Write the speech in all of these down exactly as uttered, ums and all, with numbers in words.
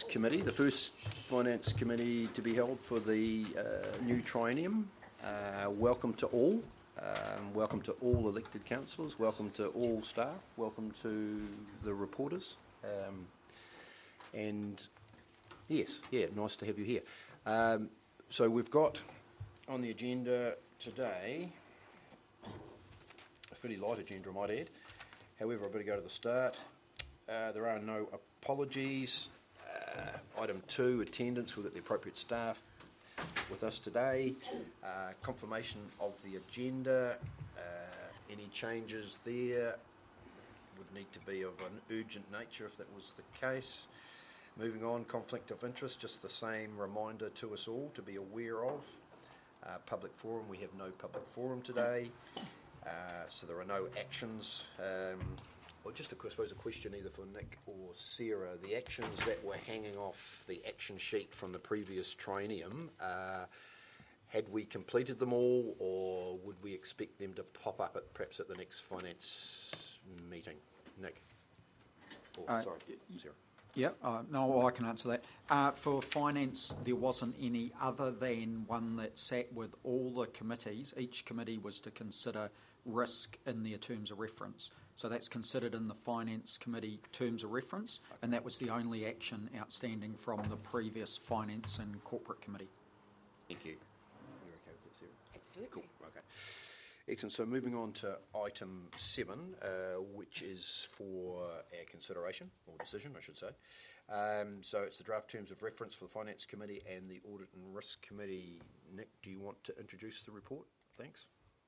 Finance Committee, the first Finance Committee to be held for the uh, new triennium. Uh, welcome to all. Um, welcome to all elected councillors. Welcome to all staff. Welcome to the reporters. Um, and yes, yeah, nice to have you here. Um, so we've got on the agenda today a fairly light agenda, I might add. However, I better go to the start. Uh, there are no apologies. Uh, item two, attendance. We've got the appropriate staff with us today. Uh, confirmation of the agenda. Uh, any changes there would need to be of an urgent nature if that was the case. Moving on, conflict of interest, just the same reminder to us all to be aware of. Uh, public forum, we have no public forum today, uh, so there are no actions. Um, Well, just, a, I suppose, a question either for Nick or Sarah. The actions that were hanging off the action sheet from the previous triennium, uh, had we completed them all, or would we expect them to pop up at perhaps at the next finance meeting? Nick? Or, Uh, sorry, Sarah. Yeah, uh, no, I can answer that. Uh, for finance, there wasn't any other than one that sat with all the committees. Each committee was to consider risk in their terms of reference. So that's considered in the Finance Committee terms of reference, okay. And that was the only action outstanding from the previous Finance and Corporate Committee. Thank you. You're okay with that, Sarah? Absolutely. Cool, okay. Excellent. So moving on to item seven, uh, which is for our consideration, or decision, I should say. Um, so it's the draft terms of reference for the Finance Committee and the Audit and Risk Committee. Nick, do you want to introduce the report? Thanks.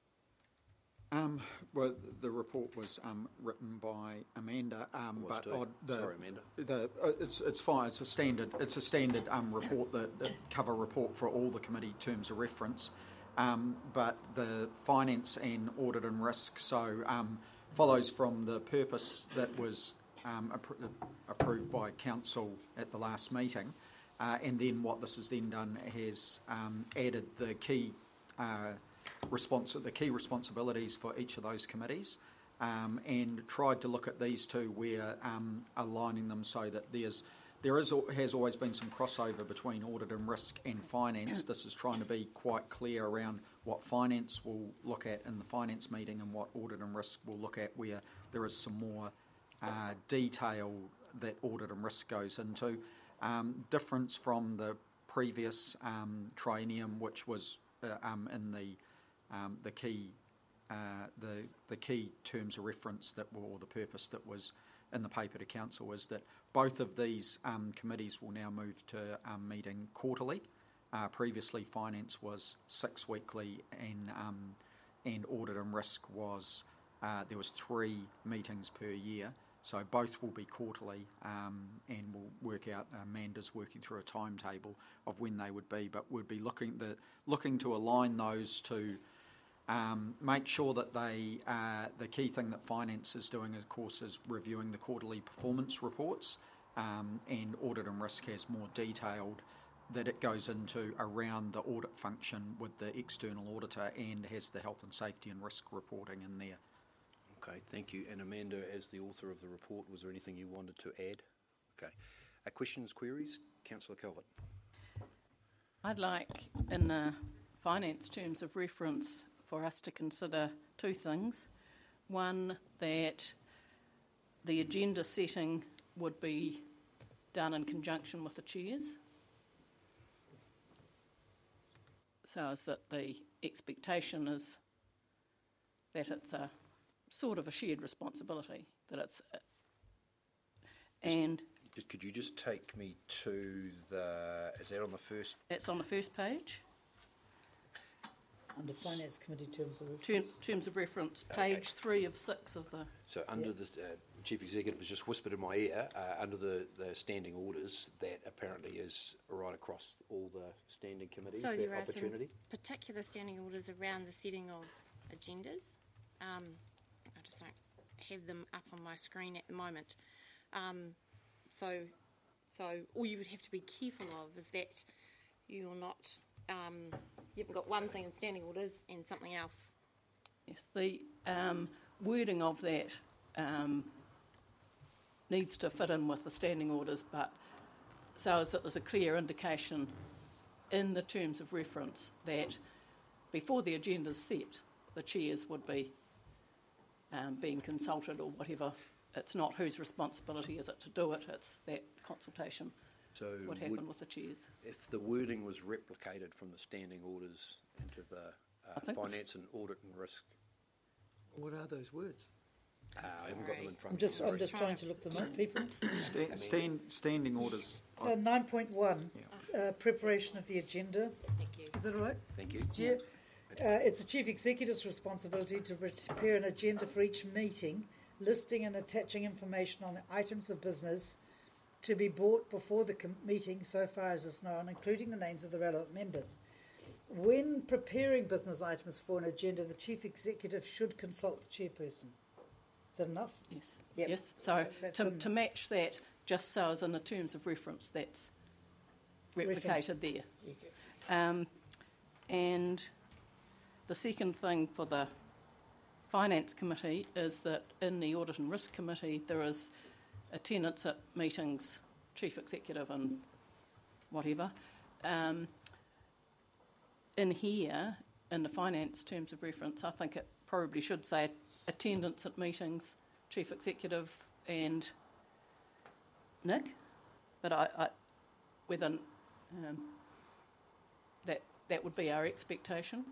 Um, well, the report was um, written by Amanda, um, but uh, the, sorry, Amanda. The, uh, it's it's fine. It's a standard. It's a standard um, report, that, that cover report for all the committee terms of reference. Um, but the finance and audit and risk so um, follows from the purpose that was um, appro- approved by council at the last meeting, uh, and then what this has then done has um, added the key. Uh, Response, the key responsibilities for each of those committees, um, and tried to look at these two where um, aligning them so that there's there is has always been some crossover between audit and risk and finance. This is trying to be quite clear around what finance will look at in the finance meeting and what audit and risk will look at, where there is some more uh, detail that audit and risk goes into. Um, difference from the previous um, triennium, which was uh, um, in the Um, the key, uh, the the key terms of reference that were, or the purpose that was in the paper to council, is that both of these um, committees will now move to um, meeting quarterly. Uh, previously, finance was six weekly, and um, and audit and risk was uh, there was three meetings per year. So both will be quarterly, um, and we'll work out. Uh, Amanda's working through a timetable of when they would be, but we'd be looking the looking to align those to. Um, make sure that they, uh, the key thing that finance is doing, of course, is reviewing the quarterly performance reports, um, and audit and risk has more detailed that it goes into around the audit function with the external auditor, and has the health and safety and risk reporting in there. Okay, thank you. And Amanda, as the author of the report, was there anything you wanted to add? Okay. Uh, questions, queries? Councillor Calvert. I'd like, in the finance terms of reference, for us to consider two things. One, that the agenda setting would be done in conjunction with the chairs, so as that the expectation is that it's a sort of a shared responsibility, that it's uh, and just, could you just take me to the, is that on the first? That's on the first page. Under Finance Committee terms of reference. Term, terms of reference, page okay. three of six of the... So under yep. the uh, Chief Executive has just whispered in my ear, uh, under the, the standing orders, that apparently is right across all the standing committees, so that there are opportunity? some particular standing orders around the setting of agendas. Um, I just don't have them up on my screen at the moment. Um, so, so all you would have to be careful of is that you're not... Um, you haven't got one thing in standing orders and something else. Yes, the um, wording of that um, needs to fit in with the standing orders, but so as that there's a clear indication in the terms of reference that before the agenda's set, the chairs would be um, being consulted or whatever. It's not whose responsibility is it to do it, it's that consultation So would happen with the chairs. if the wording was replicated from the standing orders into the I uh, think this- finance and audit and risk, What are those words? uh, I haven't got them in front I'm of me. just, I'm sorry. just trying to look them up, people. Sta- stand, standing orders. Uh, nine point one, uh, preparation of the agenda. Thank you. Is that all right? Thank you. Chair? Uh, it's the Chief Executive's responsibility to prepare an agenda for each meeting, listing and attaching information on the items of business to be brought before the com- meeting so far as is known, including the names of the relevant members. When preparing business items for an agenda, the Chief Executive should consult the chairperson. Is that enough? Yes. Yep. Yes. So That's to, in- to match that, just so as in the terms of reference, that's replicated Reference. there. You go. Um, and the second thing for the Finance Committee is that in the Audit and Risk Committee there is attendance at meetings, Chief Executive and whatever. Um, in here, in the finance terms of reference, I think it probably should say attendance at meetings, Chief Executive and Nick, but I, I whether um, that that would be our expectation.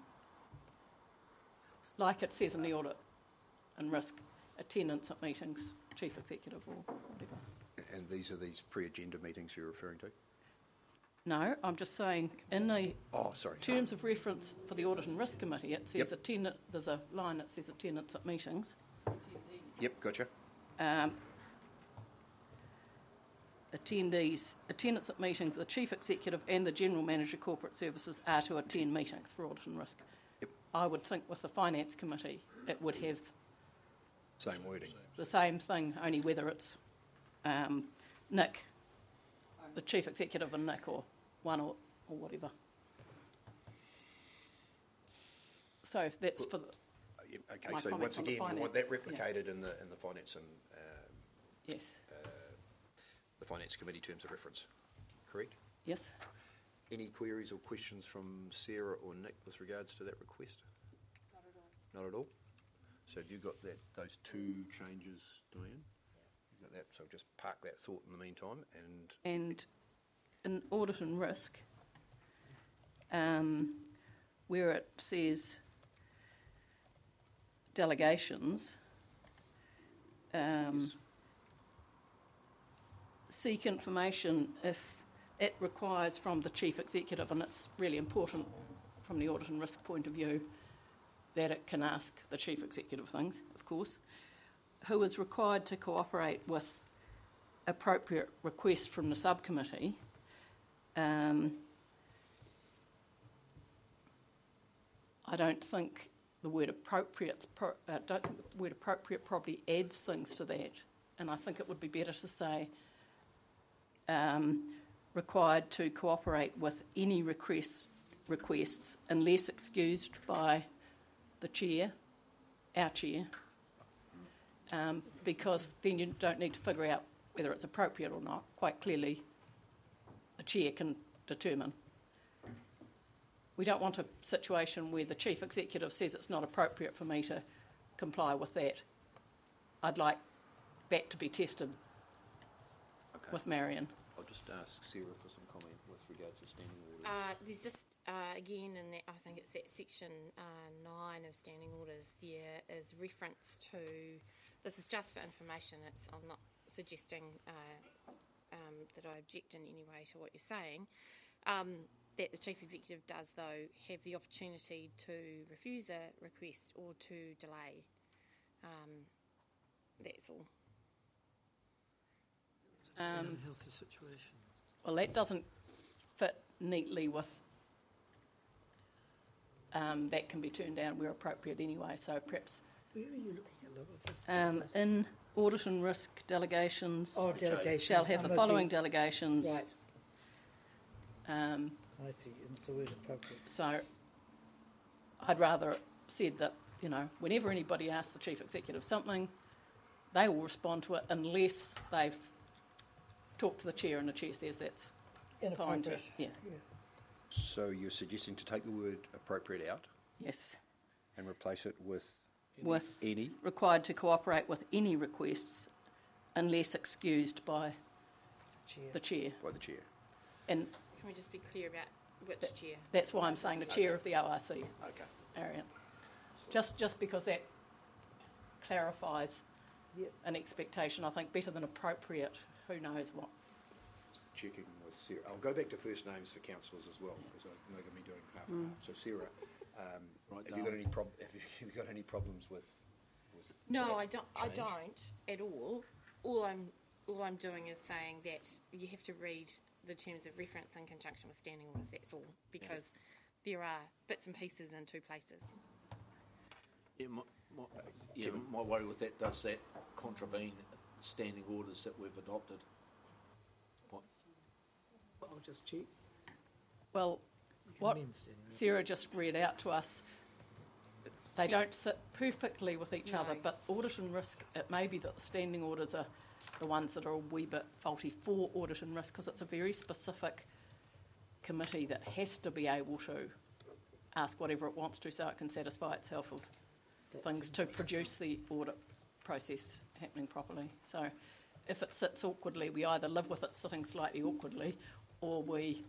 Like it says in the audit and risk, attendance at meetings, Chief Executive or whatever. And these are these pre-agenda meetings you're referring to? No, I'm just saying in the Oh, sorry. terms of reference for the Audit and Risk Committee, it says Yep. attendance, there's a line that says attendance at meetings. Yep, gotcha. Um, attendees, attendance at meetings, the Chief Executive and the General Manager Corporate Services are to attend meetings for Audit and Risk. Yep. I would think with the Finance Committee it would have Same wording. the same thing, only whether it's um, Nick, the Chief Executive and Nick, or one or, or whatever. So that's for the, Uh, yep, Okay, My so comments once on the again, you want finance, that yeah. replicated in the, in the finance and, um, yes, uh, the finance committee terms of reference, correct? yes. Any queries or questions from Sarah or Nick with regards to that request? Not at all. Not at all? So have you got that, those two changes, Diane? You got that, so just park that thought in the meantime and, And in Audit and Risk, um, where it says delegations, um, Yes. seek information if it requires from the Chief Executive, and it's really important from the Audit and Risk point of view that it can ask the Chief Executive things, of course, who is required to cooperate with appropriate requests from the subcommittee. Um, I don't think the word appropriate, pro, uh, don't think the word appropriate probably adds things to that, and I think it would be better to say um, required to cooperate with any requests, requests unless excused by the chair, our chair, um, because then you don't need to figure out whether it's appropriate or not. Quite clearly, the chair can determine. We don't want a situation where the Chief Executive says it's not appropriate for me to comply with that. I'd like that to be tested okay. with Marion. I'll just ask Sarah for some comment with regards to standing orders. Uh, there's just, uh, again, in that, I think it's that section uh, nine of standing orders, there is reference to, this is just for information, it's, I'm not suggesting uh, um, that I object in any way to what you're saying, um, that the Chief Executive does, though, have the opportunity to refuse a request or to delay. Um, that's all. Um, How's the situation? Well, that doesn't fit neatly with um, that can be turned down where appropriate anyway, so perhaps Where are you looking at, Laura? That's the um, place. in audit and risk delegations Oh, delegations. shall have I'm the with following you. delegations. Right, Um, I see, it's the word appropriate. so I'd rather it said that, you know, whenever anybody asks the Chief Executive something, they will respond to it unless they've talked to the Chair and the Chair says that's find it. Inappropriate. Yeah, So you're suggesting to take the word appropriate out yes. and replace it with With any? required to cooperate with any requests unless excused by Chair. the chair. By the chair. And Can we just be clear about which chair? that's why I'm saying the chair of the O R C, Okay. Arian. Just, just because that clarifies Yep. an expectation, I think, better than appropriate. Who knows what? Checking with Sarah. I'll go back to first names for councillors as well, because I know they're going to be doing half and half. So Sarah, um, Right have you got down. any prob- have you, have you got any problems with? with No, that I don't. I change? don't at all. All I'm all I'm doing is saying that you have to read the terms of reference in conjunction with standing orders. That's all, because there are bits and pieces in two places. Yeah, my, my, yeah, my worry with that, does that contravene standing orders that we've adopted? What? I'll just check. Well, You can what amend standing orders. Sarah just read out to us, they don't sit perfectly with each other, No. but audit and risk, it may be that the standing orders are the ones that are a wee bit faulty for audit and risk, because it's a very specific committee that has to be able to ask whatever it wants to so it can satisfy itself of That things to produce the audit process happening properly. So if it sits awkwardly, we either live with it sitting slightly awkwardly, or we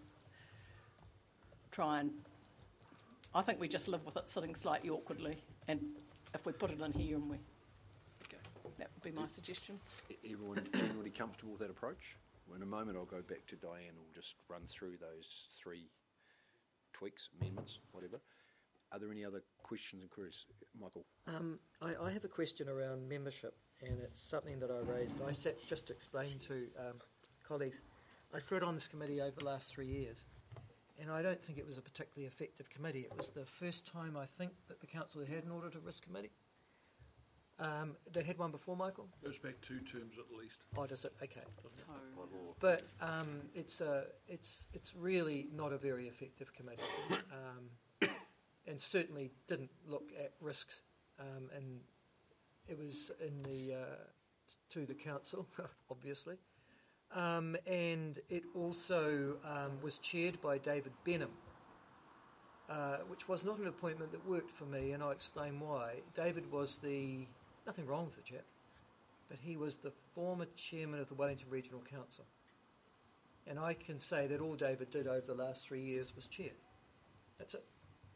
try and, I think we just live with it sitting slightly awkwardly, and if we put it in here and we, Okay. that would be my suggestion. E- Everyone generally comfortable with that approach? Well, in a moment, I'll go back to Diane. We'll just run through those three tweaks, amendments, whatever. Are there any other questions and queries? Michael? Um, I, I have a question around membership, and it's something that I raised. I sat just to explain to um, colleagues. I stood on this committee over the last three years, and I don't think it was a particularly effective committee. It was the first time, I think, that the council had had an audit of risk committee. Um, they had one before, Michael? Goes back two terms at least. Oh, does it? Okay. By law. But um, it's, a, it's, it's really not a very effective committee, um, and certainly didn't look at risks. Um, and it was in the uh, to the council, obviously, um, and it also um, was chaired by David Benham, uh, which was not an appointment that worked for me, and I'll explain why. David was the nothing wrong with the chap, but he was the former chairman of the Wellington Regional Council. And I can say that all David did over the last three years was chair. That's it.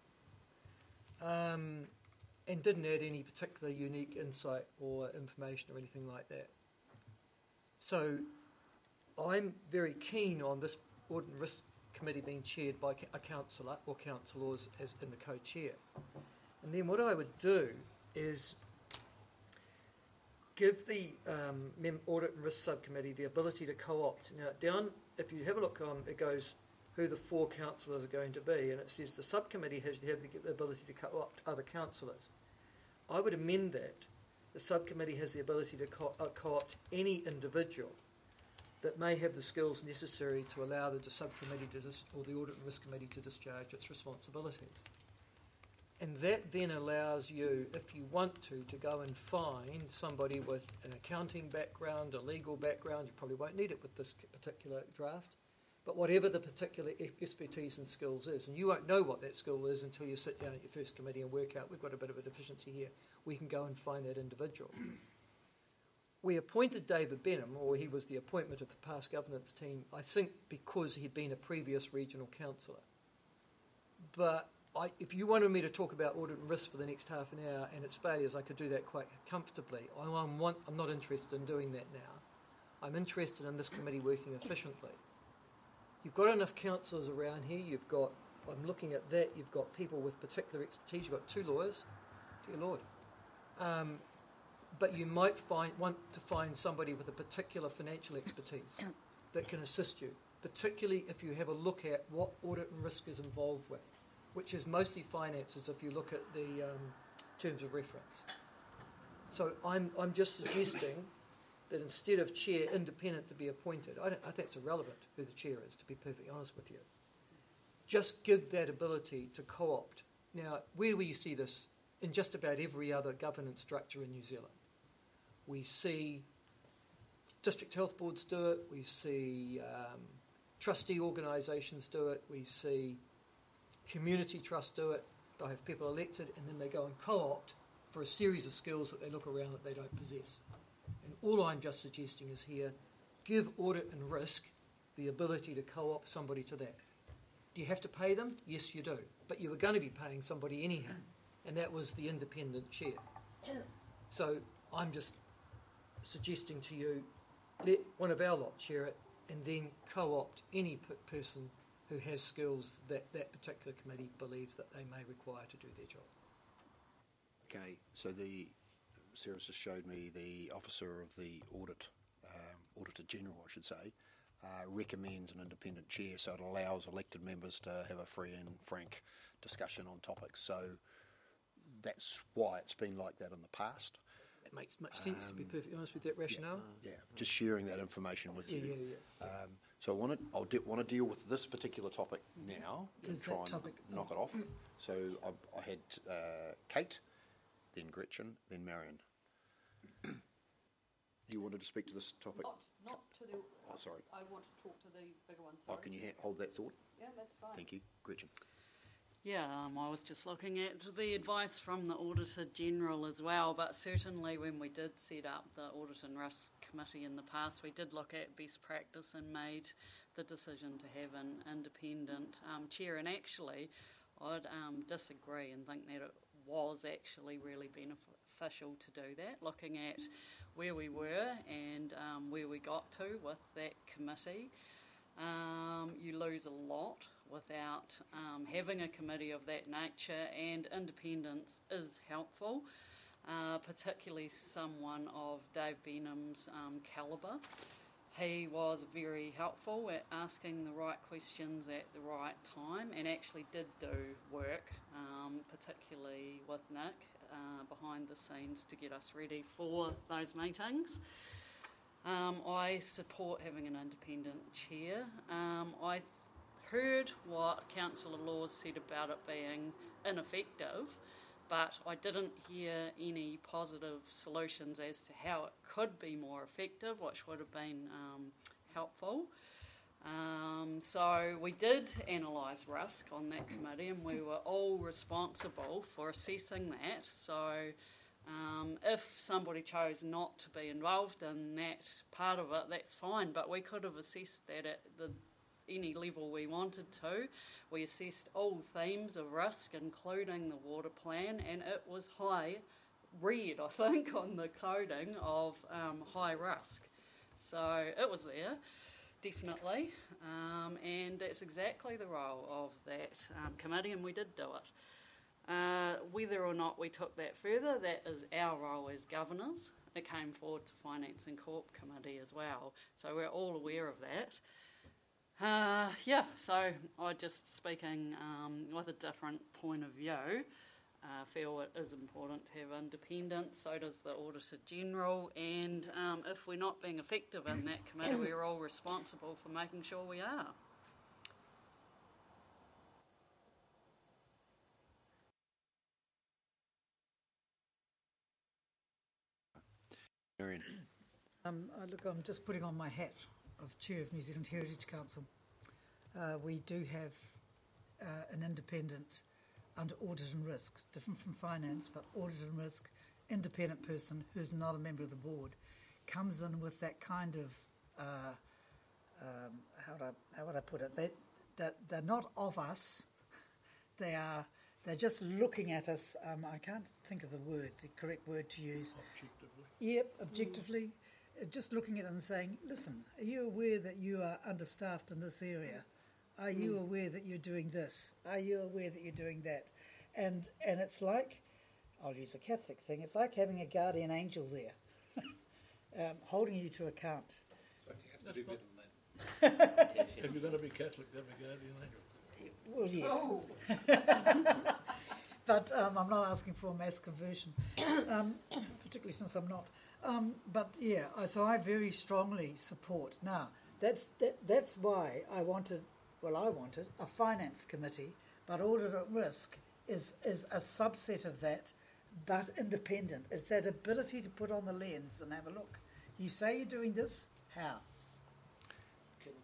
Um, and didn't add any particular unique insight or information or anything like that. So I'm very keen on this Audit and Risk Committee being chaired by a councillor or councillors as in the co-chair. And then what I would do is give the um, Mem- Audit and Risk Subcommittee the ability to co-opt. Now, down, if you have a look on, it goes who the four councillors are going to be, and it says the subcommittee has to have the ability to co-opt other councillors. I would amend that. The subcommittee has the ability to co- uh, co-opt any individual that may have the skills necessary to allow the subcommittee to dis- or the Audit and Risk Committee to discharge its responsibilities. And that then allows you, if you want to, to go and find somebody with an accounting background, a legal background. You probably won't need it with this particular draft, but whatever the particular e- expertise and skills is, and you won't know what that skill is until you sit down at your first committee and work out, we've got a bit of a deficiency here. We can go and find that individual. We appointed David Benham, or he was the appointment of the past governance team, I think because he'd been a previous regional councillor. But I, if you wanted me to talk about audit and risk for the next half an hour and its failures, I could do that quite comfortably. I, I'm, want, I'm not interested in doing that now. I'm interested in this committee working efficiently. You've got enough councillors around here. You've got, I'm looking at that, you've got people with particular expertise. You've got two lawyers, dear Lord. Um, but you might find, want to find somebody with a particular financial expertise that can assist you, particularly if you have a look at what audit and risk is involved with, which is mostly finances if you look at the um, terms of reference. So I'm, I'm just suggesting that instead of chair independent to be appointed, I, don't, I think it's irrelevant who the chair is, to be perfectly honest with you. Just give that ability to co-opt. Now, where do we see this? In just about every other governance structure in New Zealand. We see district health boards do it, we see um, trustee organisations do it. We see community trusts do it. They'll have people elected and then they go and co-opt for a series of skills that they look around that they don't possess. And all I'm just suggesting is here, give audit and risk the ability to co-opt somebody to that. Do you have to pay them? Yes, you do. But you were going to be paying somebody anyhow, and that was the independent chair. So I'm just suggesting to you, let one of our lot chair it, and then co-opt any p- person who has skills that that particular committee believes that they may require to do their job. Okay, so the Sarah's just showed me the officer of the audit, um, Auditor General, I should say, uh, recommends an independent chair, so it allows elected members to have a free and frank discussion on topics. So that's why it's been like that in the past. It makes much sense, um, to be perfectly honest with that rationale. Yeah, yeah, just sharing that information with Yeah, you. yeah, yeah. Um, so I want to, I'll de- want to deal with this particular topic now and Is try that and topic- knock it off. So I, I had uh, Kate, then Gretchen, then Marion. You wanted to speak to this topic? Not, not to the. Oh, sorry. I want to talk to the bigger one. Oh, Sorry. can you ha- hold that thought? Yeah, that's fine. Thank you, Gretchen. Yeah, um, I was just looking at the advice from the Auditor General as well, but certainly when we did set up the Audit and Risk Committee in the past, we did look at best practice and made the decision to have an independent um, chair. And actually, I'd um, disagree and think that it was actually really beneficial to do that, looking at where we were and um, where we got to with that committee. Um, you lose a lot without um, having a committee of that nature, and independence is helpful, uh, particularly someone of Dave Benham's um, calibre. He was very helpful at asking the right questions at the right time and actually did do work, um, particularly with Nick, uh, behind the scenes to get us ready for those meetings. Um, I support having an independent chair. Um, I heard what Councillor Laws said about it being ineffective, but I didn't hear any positive solutions as to how it could be more effective, which would have been um, helpful. Um, so we did analyse risk on that committee, and we were all responsible for assessing that. So um, if somebody chose not to be involved in that part of it, that's fine, but we could have assessed that at the any level we wanted to. We assessed all themes of risk, including the water plan, and it was high, red, I think, on the coding of um, high risk. So it was there, definitely, um, and that's exactly the role of that um, committee, and we did do it. Uh, whether or not we took that further, that is our role as governors. It came forward to Finance and Corp Committee as well, so we're all aware of that. Uh, yeah, so I just speaking um, with a different point of view, uh, feel it is important to have independence, so does the Auditor General, and um, if we're not being effective in that committee, we're all responsible for making sure we are. Marion. Um, uh, look, I'm just putting on my hat of Chair of New Zealand Heritage Council. Uh, we do have uh, an independent under audit and risks, different from finance, but audit and risk, independent person who's not a member of the board, comes in with that kind of, uh, um, how, would I, how would I put it, they, they're, they're not of us, they are, they're just looking at us, um, I can't think of the word, the correct word to use. Objectively. Yep, objectively, uh, just looking at it and saying, listen, are you aware that you are understaffed in this area? Are you aware that you're doing this? Are you aware that you're doing that? And and it's like, I'll use a Catholic thing, it's like having a guardian angel there, um, holding you to account. So you have to do better than that. If you're going to be Catholic, have a guardian angel. Well, yes. But um, I'm not asking for a mass conversion, um, particularly since I'm not. Um, but yeah, I, so I very strongly support. Now, that's that, that's why I wanted, well, I wanted a finance committee, but audit at risk is, is a subset of that, but independent. It's that ability to put on the lens and have a look. You say you're doing this, how? Can Okay. I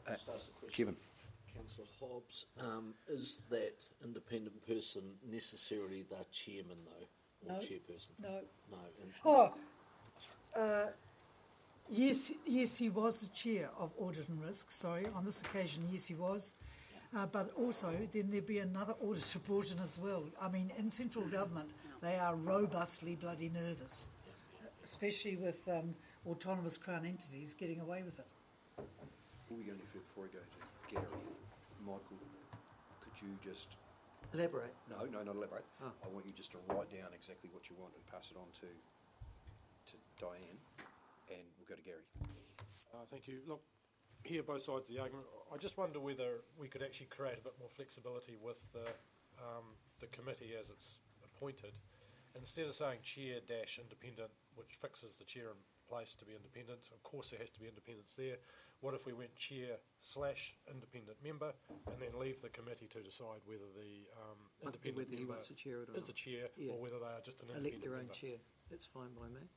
Uh, Just ask a question. Kevin. Councillor Hobbs, um, is that independent person necessarily the chairman though, or No. chairperson? No. No. And Oh, uh, yes, yes, he was the chair of Audit and Risk. Sorry, on this occasion, yes, he was. Uh, but also, then there'd be another auditor brought in as well. I mean, in central government, they are robustly bloody nervous, especially with um, autonomous Crown entities getting away with it. Before we go any further, before we go to Gary, Michael, could you just... Elaborate. No, no, not elaborate. Oh. I want you just to write down exactly what you want and pass it on to to Diane, and we'll go to Gary. Uh, thank you. Look, hear both sides of the argument. I just wonder whether we could actually create a bit more flexibility with the, um, the committee as it's appointed. Instead of saying chair dash independent, which fixes the chair in place to be independent, of course there has to be independence there. What if we went chair slash independent member and then leave the committee to decide whether the um, independent Whether he member wants to chair it or is not. the chair Yeah. or whether they are just an Elect independent their own member. chair. That's fine by me.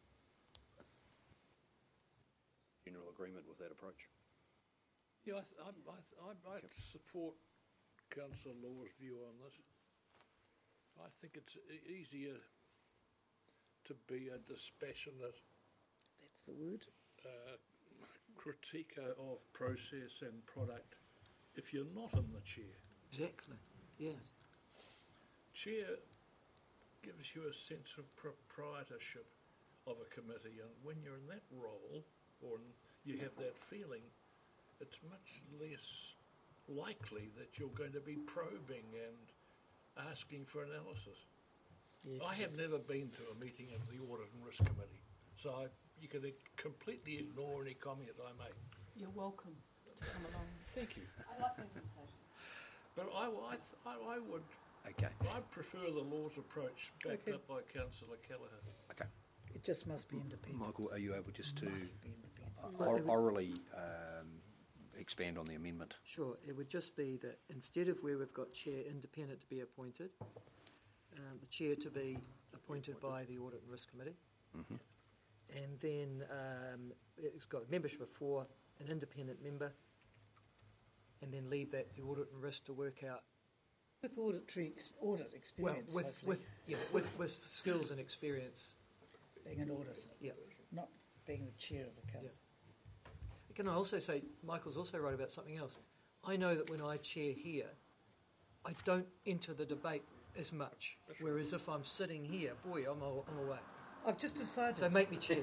General agreement with that approach? Yeah, I, th- I, I, th- I, I support Councillor Law's view on this. I think it's e- easier to be a dispassionate That's the word. uh, critiquer of process and product if you're not in the chair. Exactly. Yes. Chair gives you a sense of proprietorship of a committee, and when you're in that role, or in, you have that feeling, it's much less likely that you're going to be probing and asking for analysis. Yeah, I have never been to a meeting of the Audit and Risk Committee, so I, you can completely ignore any comment I make. You're welcome to come along. Thank you. I like the invitation. But I, I, th- I, I would, Okay. I prefer the Law's approach backed Okay. up by Councillor Callaghan. Okay. It just must be independent. Michael, are you able just to Must be independent. or- orally um, expand on the amendment? Sure. It would just be that instead of where we've got chair independent to be appointed, um, the chair to be appointed by the Audit and Risk Committee, Mhm. and then um, it's got membership of four, an independent member, and then leave that to Audit and Risk to work out. With auditory ex- audit experience, well, with hopefully, with yeah, with with skills and experience. being an auditor, Yeah. not being the chair of a council. Can I also say, Michael's also right about something else. I know that when I chair here, I don't enter the debate as much. Whereas if I'm sitting here, boy, I'm, all, I'm away. I've just decided. So make me chair.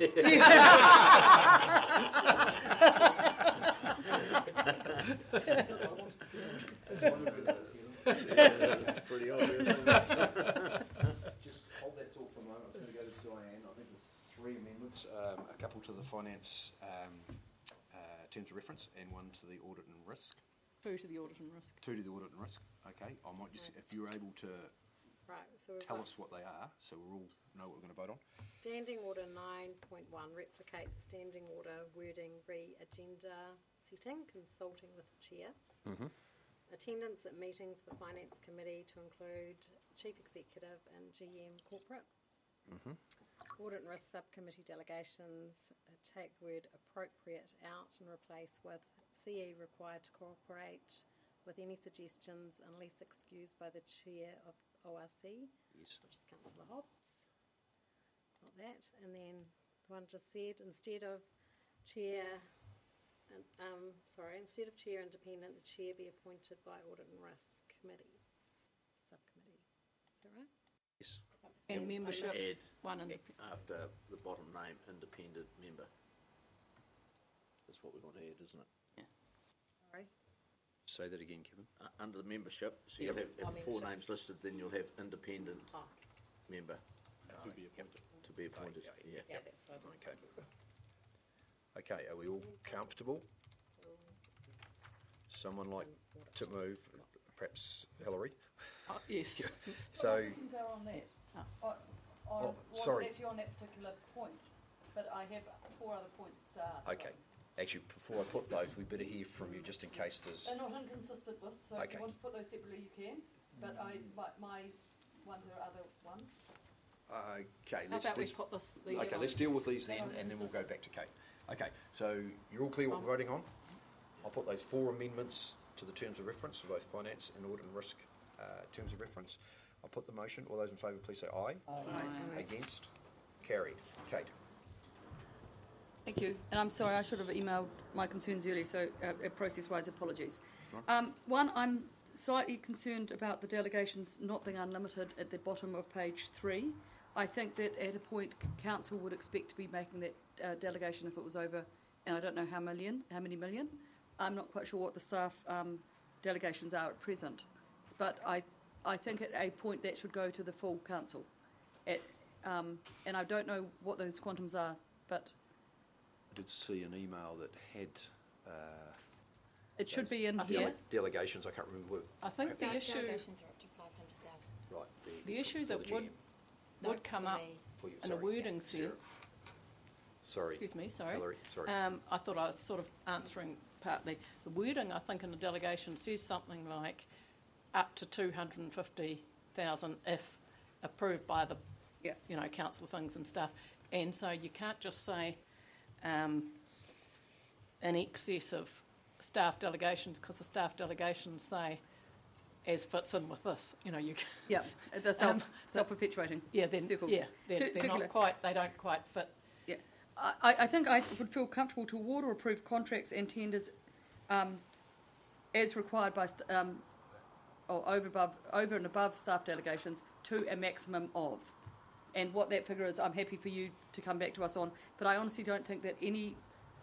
Pretty obvious. Just hold that thought for a moment. I was going to go to Diane. I think there's three amendments, um, a couple to the finance um, uh, terms of reference and one to the audit and risk. Two to the audit and risk. Two to the audit and risk. Okay, I might just, if you're able to Right, so we've tell got us what they are, so we all know what we're going to vote on. Standing Order nine point one, replicate the Standing Order wording re agenda setting, consulting with the chair. Mm-hmm. Attendance at meetings for Finance Committee to include Chief Executive and G M Corporate. Mm-hmm. Audit and Risk Subcommittee delegations, uh, take the word appropriate out and replace with C E required to cooperate with any suggestions unless excused by the chair of O R C, Yes. which is Councillor Hobbs. Not that. And then the one just said, instead of chair, um, sorry, instead of chair independent, the chair be appointed by Audit and Risk Committee, subcommittee. Is that right? Yes. And membership, Add one independent. after the bottom name, independent member. That's what we want to add, isn't it? Sorry. Say that again, Kevin. Uh, under the membership, so you'll have, Oh, have four membership. names listed, then you'll have independent Oh, member To be appointed. to be appointed. yeah, Yeah. yeah, that's right. Okay. Okay, are we all comfortable? Someone like to move, perhaps Hillary? Oh, yes. So, Questions are on that. Oh. On, on, Oh, wasn't sorry. actually on that particular point, but I have four other points to ask. okay. Actually, before I put those, we better hear from you just in case there's... They're not inconsistent with, so if Okay. you want to put those separately, you can, but I, my, my ones are other ones. Okay, How let's... about we let's- put this, these Okay, on? let's deal with these then, They're not and then we'll go inconsistent. back to Kate. Okay, so you're all clear what we're voting on? I'll put those four amendments to the terms of reference for both finance and audit and risk uh, terms of reference. I'll put the motion. All those in favour, please say aye. Aye. Against? Carried. Kate. Thank you. And I'm sorry, I should have emailed my concerns earlier, so uh, process-wise, apologies. Um, one, I'm slightly concerned about the delegations not being unlimited at the bottom of page three. I think that at a point, council would expect to be making that uh, delegation if it was over, and I don't know how million, how many million. I'm not quite sure what the staff um, delegations are at present, but I, I think at a point that should go to the full council. At, um, and I don't know what those quantums are, but I did see an email that had uh, it should be in dele- here. delegations. I can't remember. What, I think the Staff issue, delegations are up to five hundred thousand. right. the issue for that the would G M. would come up For you, in sorry. a wording Sarah. sense. Sorry. Excuse me, sorry. Hillary, sorry. Um, I thought I was sort of answering partly. The wording, I think, in the delegation says something like up to two hundred and fifty thousand if approved by the, Yeah. you know, council things and stuff. And so you can't just say um, in excess of staff delegations, because the staff delegations say as fits in with this. You know, you. Can, Yeah, the self, Um, self-perpetuating. yeah, then circle. yeah, they're, Cir- they're circular. not quite. They don't quite fit. Yeah, I, I think I would feel comfortable to award or approve contracts and tenders um, as required by st- um, or over above, over and above staff delegations to a maximum of. And what that figure is, I'm happy for you to come back to us on. But I honestly don't think that any.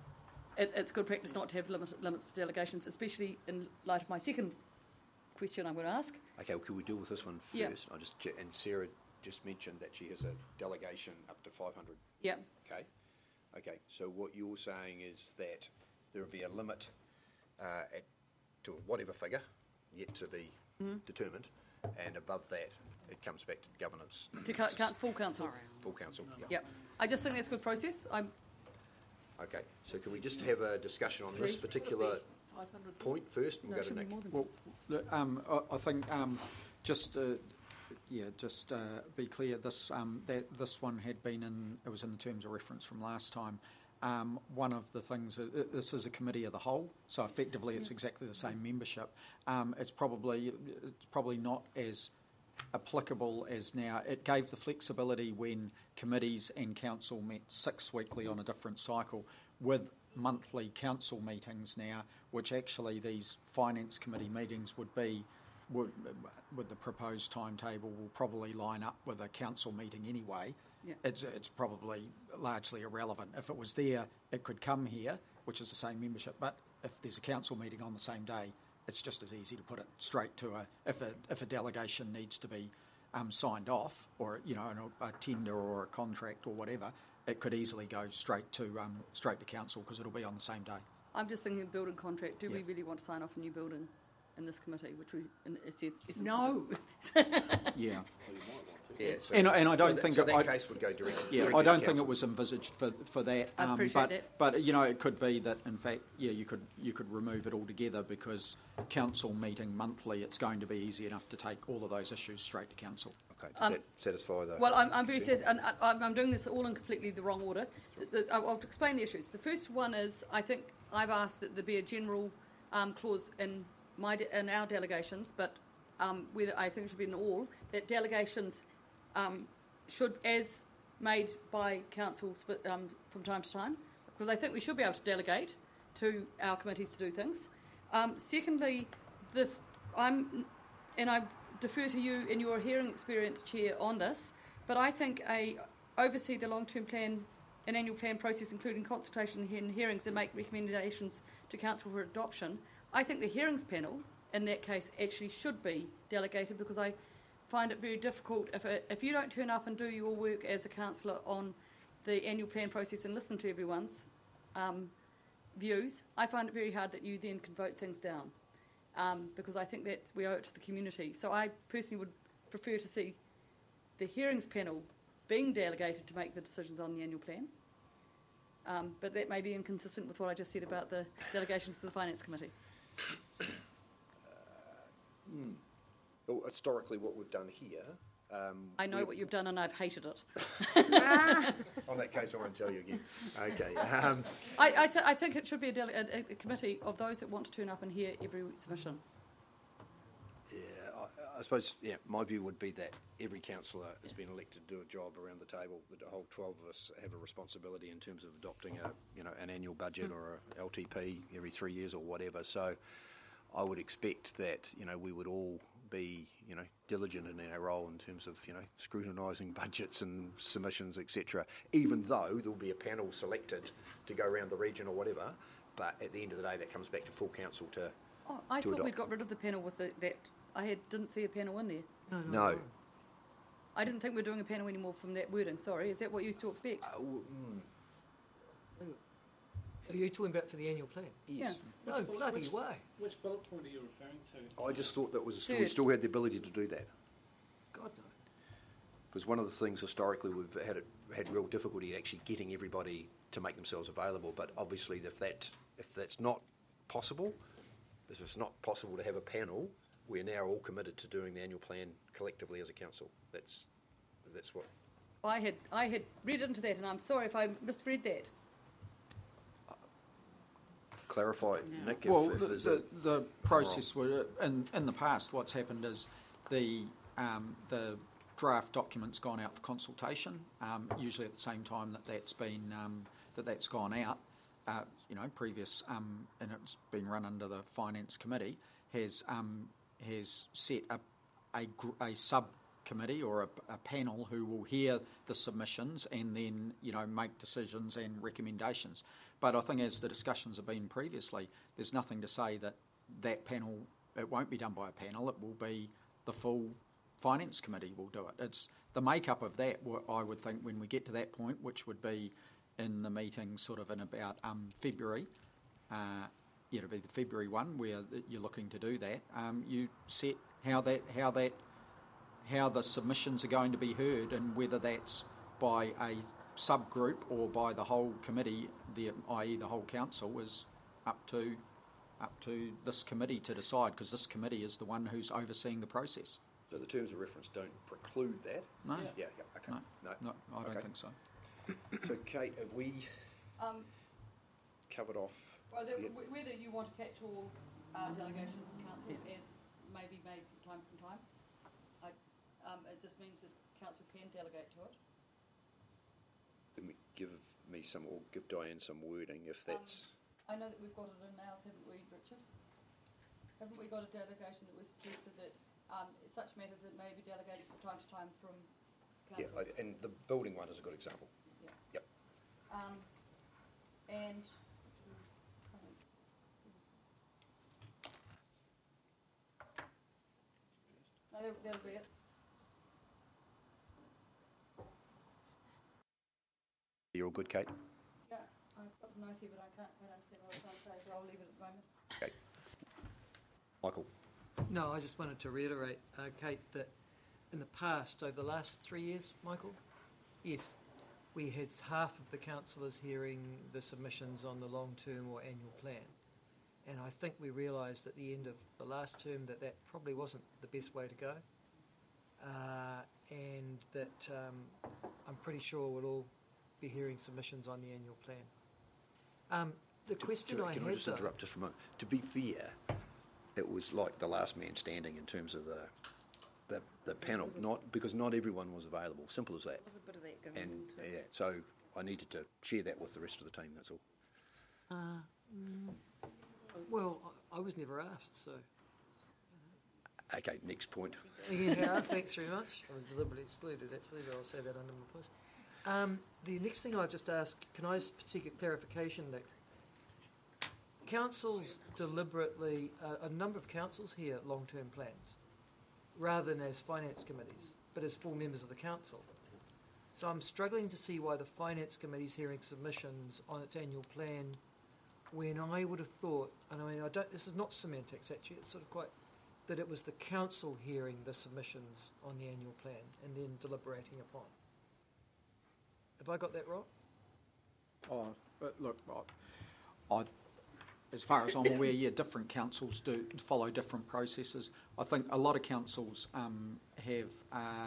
It, it's good practice not to have limit, limits to delegations, especially in light of my second question I'm going to ask. Okay, well, could we deal with this one first? Yeah. I just che- and Sarah just mentioned that she has a delegation up to five hundred. Yeah. Okay. Okay. So what you're saying is that there will be a limit uh, at to whatever figure yet to be Mm-hmm. determined, and above that it comes back to the governance. To ca- ca- full council. Full council. Yeah. Yeah. I just think that's a good process. I'm Okay. So can we just have a discussion on this Three. particular five hundred point first, and no, we'll it go to should be Nick. more than Well, the- um, I, I think um, just uh, yeah, just uh, be clear. This um, that this one had been in. It was in the terms of reference from last time. Um, one of the things, uh, this is a committee of the whole, so effectively it's exactly the same membership. Um, it's probably it's probably not as applicable as now. It gave the flexibility when committees and council met six weekly on a different cycle with monthly council meetings now, which actually these finance committee meetings would be, would, with the proposed timetable, will probably line up with a council meeting anyway. Yeah. It's, it's probably largely irrelevant. If it was there, it could come here, which is the same membership, but if there's a council meeting on the same day, it's just as easy to put it straight to a, if a, if a delegation needs to be um, signed off, or, you know, a, a tender or a contract or whatever, it could easily go straight to um, straight to council because it'll be on the same day. I'm just thinking of building contract. Do we Yeah. really want to sign off a new building in this committee, which we, in essence, essence No. Yeah. Yeah. So, And, I- and I so don't that, think so it- that I- case would go direct. Yeah, directly I to don't think council. it was envisaged for for that. I appreciate but, that. But you know, it could be that in fact, yeah, you could you could remove it altogether because council meeting monthly. It's going to be easy enough to take all of those issues straight to council. Okay. Does Um, that satisfy the? Well, I'm, I'm very consent? sad, and I- I'm, I'm doing this all in completely the wrong order. The, the, I'll I'll explain the issues. The first one is I think I've asked that there be a general um, clause in my de- in our delegations, but um, whether I think it should be in all that delegations um, should, as made by council sp- um, from time to time, because I think we should be able to delegate to our committees to do things. Um, secondly, the f- I'm and I defer to you in your hearing experience, Chair, on this, but I think a oversee the long-term plan and annual plan process, including consultation and hearings, and make recommendations to council for adoption. I think the hearings panel, in that case, actually should be delegated because I find it very difficult if a, if you don't turn up and do your work as a councillor on the annual plan process and listen to everyone's um, views. I find it very hard that you then can vote things down. Um, because I think that we owe it to the community. So I personally would prefer to see the hearings panel being delegated to make the decisions on the annual plan. Um, but that may be inconsistent with what I just said about the delegations to the Finance Committee. Well, historically, what we've done here Um, I know we- what you've done and I've hated it. On that case, I won't tell you again. Okay. Um, I, I, th- I think it should be a, dele- a, a committee of those that want to turn up and hear every submission. yeah, I, I suppose, yeah, my view would be that every councillor has been elected to do a job around the table. The whole twelve of us have a responsibility in terms of adopting a, you know, an annual budget mm. or a L T P every three years or whatever. So I would expect that, you know, we would all be, you know, diligent in our role in terms of, you know, scrutinising budgets and submissions, et cetera. Even though there will be a panel selected to go around the region or whatever, but at the end of the day, that comes back to full council to. Oh, I to thought adopt. we'd got rid of the panel with the, that. I had, didn't see a panel in there. No, no, No. no. I didn't think we were doing a panel anymore from that wording. Sorry, is that what you still expect? Uh, w- mm, Are you talking about for the annual plan? yes. No, Which bullet- bloody which- way. Which bullet point are you referring to? I just thought that was still, Third. we still had the ability to do that. God, no. Because one of the things historically we've had it, had real difficulty actually getting everybody to make themselves available. But obviously, if that if that's not possible, if it's not possible to have a panel, we're now all committed to doing the annual plan collectively as a council. That's that's what. I had I had read into that, and I'm sorry if I misread that. Clarify, Yeah. Nick. If, Well, if the, there's the, a, the process were in in the past. What's happened is the um, the draft document's gone out for consultation. Um, usually at the same time that that's been um, that that's gone out. Uh, you know, previous um, and it's been run under the finance committee has um, has set a a, gr- a subcommittee or a, a panel who will hear the submissions and then you know make decisions and recommendations. But I think as the discussions have been previously, there's nothing to say that that panel, it won't be done by a panel, it will be the full finance committee will do it. It's the makeup of that, wh- I would think, when we get to that point, which would be in the meeting sort of in about um, February, uh, yeah, it'll be the February one where th- you're looking to do that. Um, you set how that, how that, how the submissions are going to be heard and whether that's by a subgroup or by the whole committee, the, that is the whole council, is up to up to this committee to decide, because this committee is the one who's overseeing the process. so the terms of reference don't preclude that. No, Yeah. Yeah. Okay. no, No. no, I don't Okay. think so. So, Kate, have we Um, covered off? well, the, Yeah. w- whether you want a catch-all uh, delegation from council as may be made from time from time, I, um, it just means that council can delegate to it. Let me give me some, or give Diane some wording if that's. I know that we've got it in ours, haven't we, Richard? Haven't we got a delegation that we've suggested that um, such matters that may be delegated from time to time from Yeah, council? I- and the building one is a good example. Yeah. Yep. Um, and no, that'll, that'll be it. You're all good, Kate? Yeah, I've got the note here, but I can't quite understand what I was trying to say, so I'll leave it at the moment. Okay. Michael? No, I just wanted to reiterate, uh, Kate, that in the past, over the last three years, Michael, yes, we had half of the councillors hearing the submissions on the long-term or annual plan. And I think we realised at the end of the last term that that probably wasn't the best way to go. Uh, and that um, I'm pretty sure we'll all be hearing submissions on the annual plan. Um, the To- question to- I Can had, I just though, interrupt just for a moment? To be fair, it was like the last man standing in terms of the the, the panel, not because not everyone was available. Simple as that. There's a bit of that going And on too. yeah, so I needed to share that with the rest of the team. That's all. uh, mm, well, I I was never asked, so. Okay, next point. Yeah, thanks very much. I was deliberately excluded, actually, but I'll say that under my post. Um, the next thing I'll just ask, can I just seek a clarification, Nick? Councils deliberately, uh, a number of councils hear long-term plans, rather than as finance committees, but as full members of the council. So I'm struggling to see why the finance committee's hearing submissions on its annual plan, when I would have thought, and I mean, I don't, this is not semantics actually, it's sort of quite, that it was the council hearing the submissions on the annual plan and then deliberating upon. Have I got that wrong? Oh, but look, I, I, as far as I'm aware, yeah, different councils do follow different processes. I think a lot of councils um, have uh,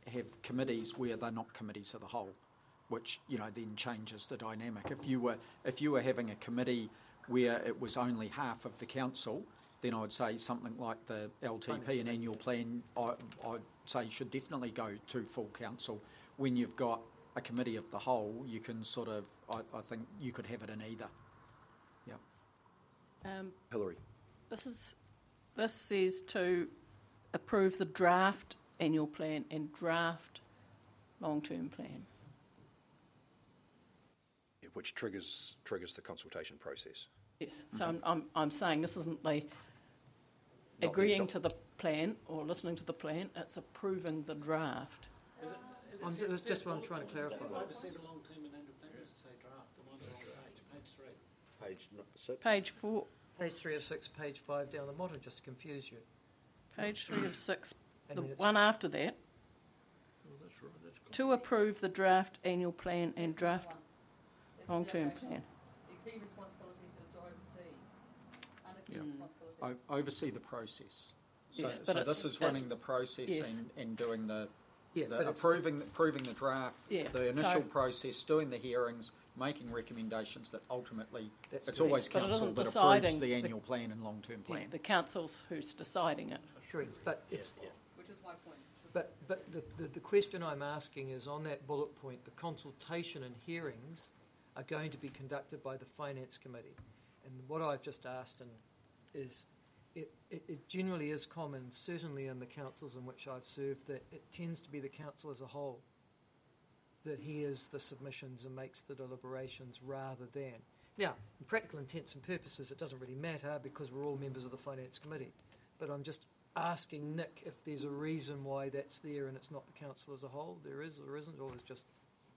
have committees where they're not committees of the whole, which, you know, then changes the dynamic. If you were if you were having a committee where it was only half of the council, then I would say something like the L T P and annual plan, I, I'd say should definitely go to full council. When you've got a committee of the whole, you can sort of, I, I think you could have it in either. Yeah. Um, Hillary. this is this says to approve the draft annual plan and draft long-term plan. Yeah, which triggers triggers the consultation process. Yes. So I'm, I'm I'm saying this isn't the Not agreeing the- to the plan or listening to the plan. It's approving the draft. I'm, it's just what I'm trying to clarify. Oversee the long-term and annual plan, does it say draft? Am I on the wrong page? Page three. Page n- six. Page four, Page three of six, page five down the bottom, just to confuse you. page three of six, And the then it's- one after that. Well, that's right. That's got- To approve the draft annual plan and That's draft one. That's the long-term delegation. plan. The key responsibilities is to oversee. Under key Yeah. responsibilities. O- oversee the process. So, Yes, but so it's- this is it- running the process yes. and, and doing the, Yeah, the but it's- approving approving the draft, Yeah, the initial so- process, doing the hearings, making recommendations that ultimately That's it's correct. always But it council isn't that deciding approves the the- annual plan and long-term Yeah, plan. the council's who's deciding it. Correct, but it's, Which is my point. but, but the, the, the question I'm asking is on that bullet point, the consultation and hearings are going to be conducted by the Finance Committee. And what I've just asked and is, it, it, it generally is common, certainly in the councils in which I've served, that it tends to be the council as a whole that hears the submissions and makes the deliberations rather than. Now, in practical intents and purposes, it doesn't really matter because we're all members of the Finance Committee. But I'm just asking Nick if there's a reason why that's there and it's not the council as a whole. There is or isn't, or it's just...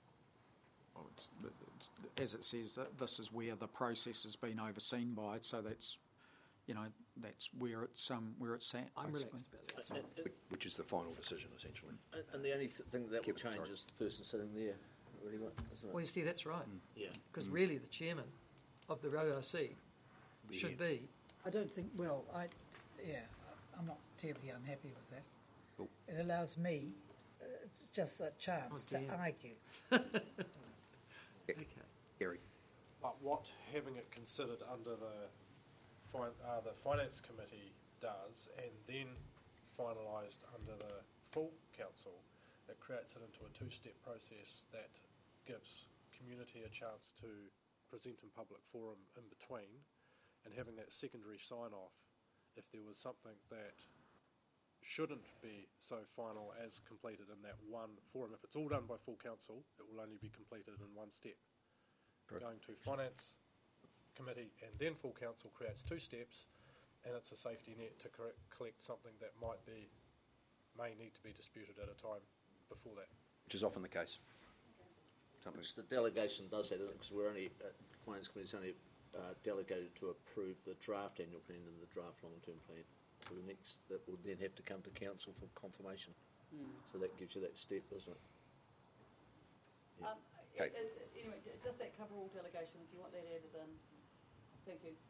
Well, it's, it's, as it says, that this is where the process has been overseen by it, so that's, you know, that's where it's um where it's sat. I'm basically. relaxed about that. And, Which is the final decision, essentially. and, and the only th- thing that will Keep it, change sorry. is the person sitting there, really, what, isn't it? Well, you see, that's right. Yeah. Because really, the chairman of the O R C should be... I don't think, well, I, yeah, I'm not terribly unhappy with that. Cool. It allows me, uh, it's just a chance Oh, to dear. argue. Okay. Gary. But what having it considered under the fin- uh, the finance committee does, and then finalised under the full council, it creates it into a two-step process that gives community a chance to present in public forum in between, and having that secondary sign-off if there was something that shouldn't be so final as completed in that one forum. If it's all done by full council, it will only be completed in one step. Correct. Going to finance committee and then full council creates two steps, and it's a safety net to correct, collect something that might be, may need to be disputed at a time before that. Which is often the case. Something. Which the delegation does that, because we're only, uh, finance committee's only uh, delegated to approve the draft annual plan and the draft long-term plan. So the next, that will then have to come to council for confirmation. So that gives you that step, doesn't it? Um, Okay. it- it- Anyway, d- does that cover all delegation, if you want that added in? Thank you.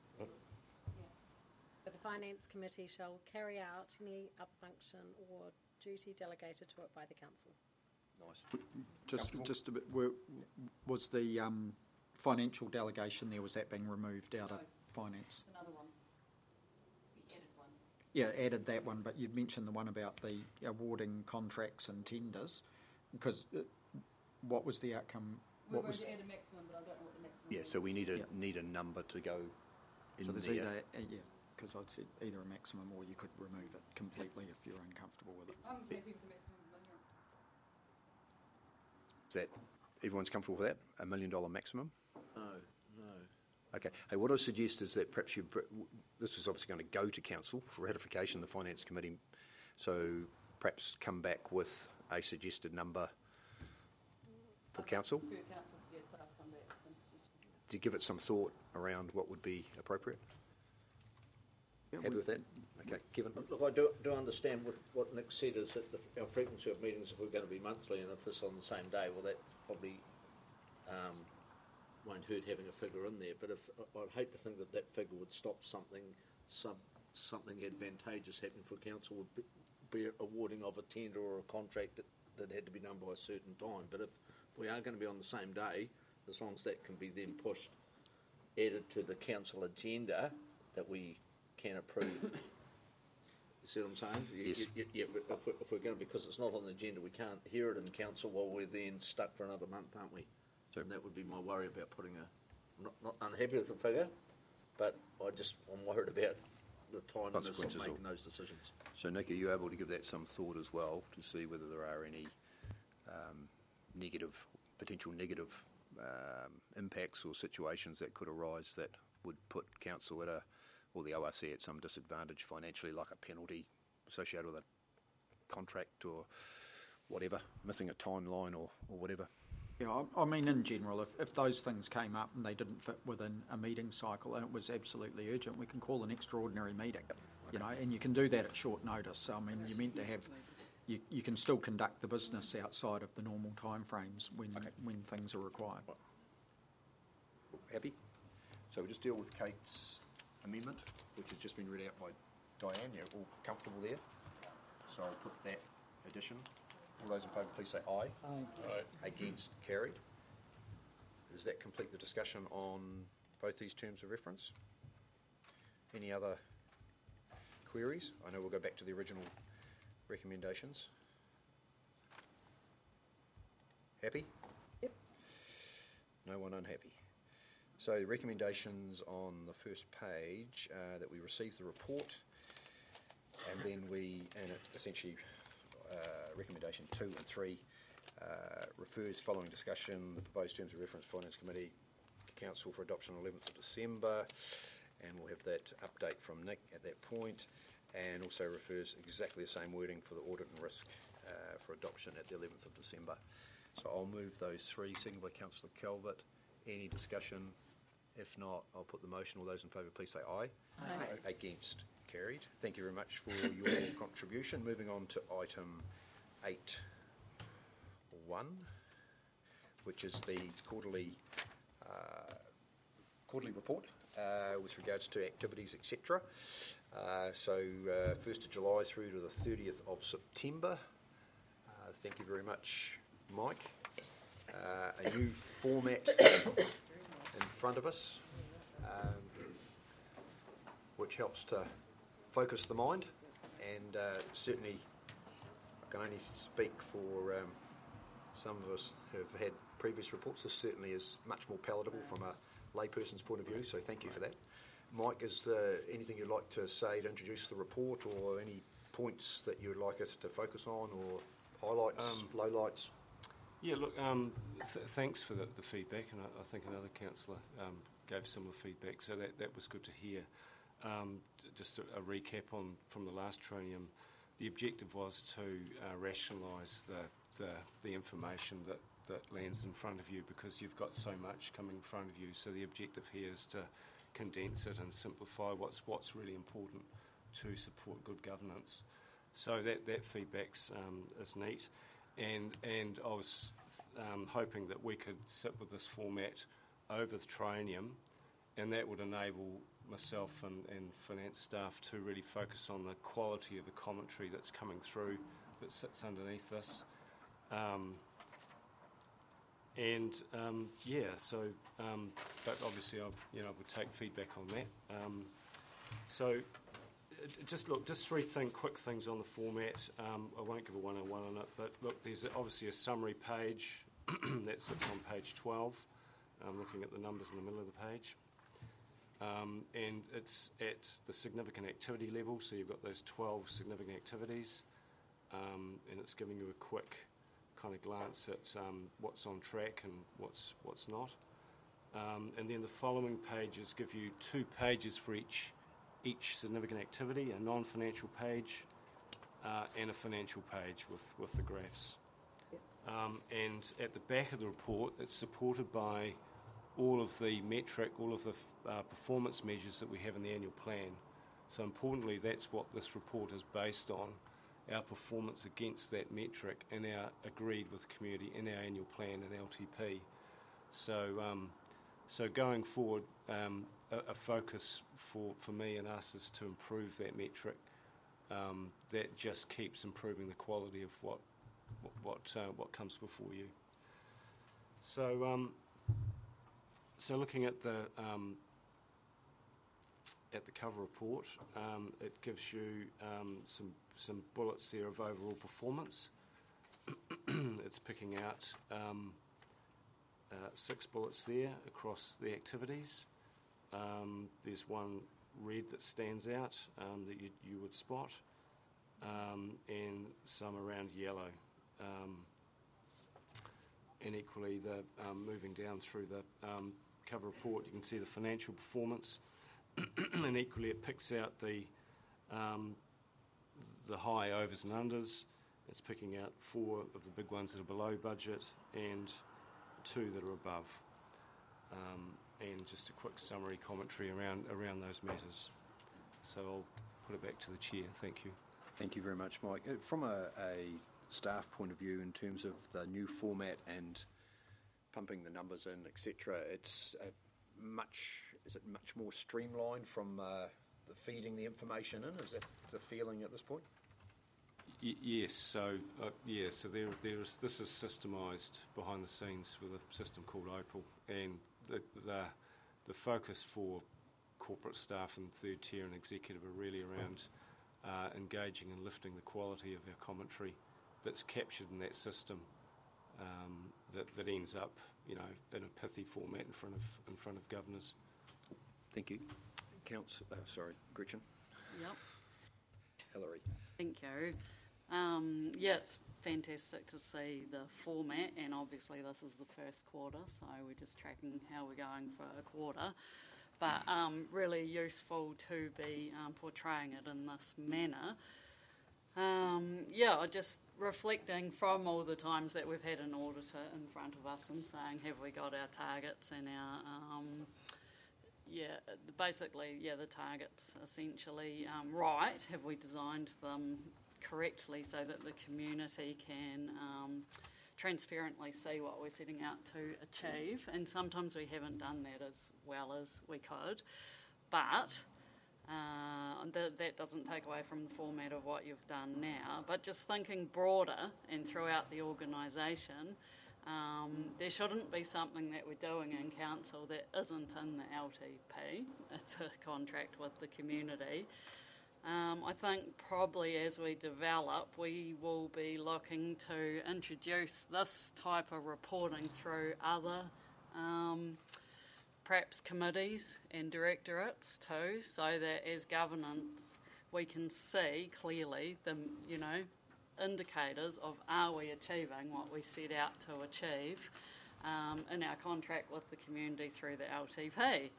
But the Finance Committee shall carry out any up function or duty delegated to it by the council. Nice. Just Comfortable? just a bit. Were, was the um, financial delegation there? Was that being removed out of No. finance? It's another one. The added one. Yeah, added that one, but you'd mentioned the one about the awarding contracts and tenders, because uh, what was the outcome? We're What going was to add a maximum, but I don't know what the maximum Yeah, is. so we need a Yeah. need a number to go in so there's there. either uh, yeah, because I'd said either a maximum or you could remove it completely if you're uncomfortable with it. I'm happy with the maximum million. Is that everyone's comfortable with that? A million dollar maximum? No, no. Okay. Hey, what I suggest is that perhaps you, this is obviously going to go to council for ratification, the finance committee. So perhaps come back with a suggested number for Okay, council For council, yeah, staff come back. and it's just- to give it some thought around what would be appropriate. Yeah, Happy we- with that? Okay, Kevin. Look, I do, do understand what, what Nick said is that the, our frequency of meetings, if we're going to be monthly, and if this on the same day, well, that probably um, won't hurt having a figure in there. But if I'd hate to think that that figure would stop something, some something advantageous happening for council would be, be awarding of a tender or a contract that, that had to be done by a certain time. But if we are going to be on the same day, as long as that can be then pushed, added to the council agenda that we can approve. You see what I'm saying? You- Yes. you- you- yeah, but if, we're, if we're going to, because it's not on the agenda, we can't hear it in council while we're then stuck for another month, aren't we? So- And that would be my worry about putting a, I'm not, not unhappy with the figure, but I just, I'm worried about the timeliness of Consequences making or- those decisions. So, Nick, are you able to give that some thought as well to see whether there are any um, negative, potential negative um, impacts or situations that could arise that would put council at a, or the O R C at some disadvantage financially, like a penalty associated with a contract or whatever, missing a timeline or, or whatever? Yeah, I, I mean, in general, if, if those things came up and they didn't fit within a meeting cycle and it was absolutely urgent, we can call an extraordinary meeting, you know, and you can do that at short notice. So, I mean, you're meant to have, you, you can still conduct the business outside of the normal timeframes when, when things are required. Happy? So we'll just deal with Kate's amendment, which has just been read out by Diane. You're all comfortable there? So I'll put that addition. All those in favour, please say aye. Right. Against, carried. Does that complete the discussion on both these terms of reference? Any other queries? I know we'll go back to the original recommendations. Happy? Yep. No one unhappy. So the recommendations on the first page, uh, that we received the report, and then we, and it essentially, uh, recommendation two and three uh, refers following discussion, the proposed terms of reference Finance Committee Council for adoption on eleventh of December, and we'll have that update from Nick at that point, and also refers exactly the same wording for the audit and risk uh, for adoption at the eleventh of December. So I'll move those three, seconded by Councillor Calvert. Any discussion? If not, I'll put the motion. All those in favour, please say aye. Aye. Against, carried. Thank you very much for your contribution. Moving on to item eight one, which is the quarterly uh, quarterly report uh, with regards to activities, et cetera. Uh, so uh, first of July through to the thirtieth of September. Uh, thank you very much, Mike. Uh, a new format in front of us, um, which helps to focus the mind, and uh, certainly I can only speak for um, some of us who have had previous reports. This certainly is much more palatable from a layperson's point of view, so thank you for that. Mike, is there anything you'd like to say to introduce the report, or any points that you would like us to focus on, or highlights, Um, lowlights? Yeah, look, um, th- thanks for the, the feedback, and I, I think another councillor um, gave similar feedback, so that, that was good to hear. Um, j- just a, a recap on from the last tronium, the objective was to uh, rationalise the, the the information that, that lands in front of you, because you've got so much coming in front of you. So the objective here is to condense it and simplify what's what's really important to support good governance. So that that feedback's um, is neat. And and I was um, hoping that we could sit with this format over the tronium, and that would enable myself and, and finance staff to really focus on the quality of the commentary that's coming through, that sits underneath this. Um, and um, yeah, so um, but obviously I you know would take feedback on that. Um, so. Just look, just three thing, quick things on the format. Um, I won't give a one oh one on it, but look, there's obviously a summary page that sits on page twelve. I'm looking at the numbers in the middle of the page. Um, and it's at the significant activity level, so you've got those twelve significant activities, um, and it's giving you a quick kind of glance at um, what's on track and what's, what's not. Um, and then the following pages give you two pages for each each significant activity, a non-financial page uh, and a financial page with, with the graphs. Um, and at the back of the report, it's supported by all of the metric, all of the uh, performance measures that we have in the annual plan. So importantly, that's what this report is based on, our performance against that metric and our agreed with the community in our annual plan and L T P. So, um, so going forward, um, a, a focus for, for me and us is to improve that metric um, that just keeps improving the quality of what what uh, what comes before you. So, um, so looking at the um, at the cover report, um, it gives you um, some some bullets there of overall performance. It's picking out um, uh, six bullets there across the activities. Um, there's one red that stands out um, that you, you would spot, um, and some around yellow. Um, and equally, the um, moving down through the um, cover report, you can see the financial performance, and equally it picks out the um, the high overs and unders. It's picking out four of the big ones that are below budget and two that are above. Um, and just a quick summary commentary around around those matters. So I'll put it back to the chair. Thank you. Thank you very much, Mike. Uh, From a, a staff point of view, in terms of the new format and pumping the numbers in, et cetera, it's a much is it much more streamlined from uh, the feeding the information in? Is that the feeling at this point? Y- yes. So uh, yeah. So there there is this is systemised behind the scenes with a system called Opal, and the the the focus for corporate staff and third tier and executive are really around uh, engaging and lifting the quality of our commentary that's captured in that system, um, that that ends up, you know, in a pithy format in front of in front of governors. Thank you. Counts. Uh, sorry, Gretchen. Yep. Hillary. Thank you. Um, yeah, it's fantastic to see the format, and obviously this is the first quarter, so we're just tracking how we're going for a quarter. But um, really useful to be um, portraying it in this manner. Um, yeah, just reflecting from all the times that we've had an auditor in front of us and saying, have we got our targets and our, um, yeah, basically, yeah, the targets essentially um, right? Have we designed them correctly so that the community can um, transparently see what we're setting out to achieve? And sometimes we haven't done that as well as we could, but uh, th- that doesn't take away from the format of what you've done now. But just thinking broader and throughout the organisation, um, there shouldn't be something that we're doing in council that isn't in the L T P. It's a contract with the community. Um, I think probably as we develop, we will be looking to introduce this type of reporting through other um, perhaps committees and directorates too, so that as governance we can see clearly the, you know, indicators of are we achieving what we set out to achieve um, in our contract with the community through the L T P.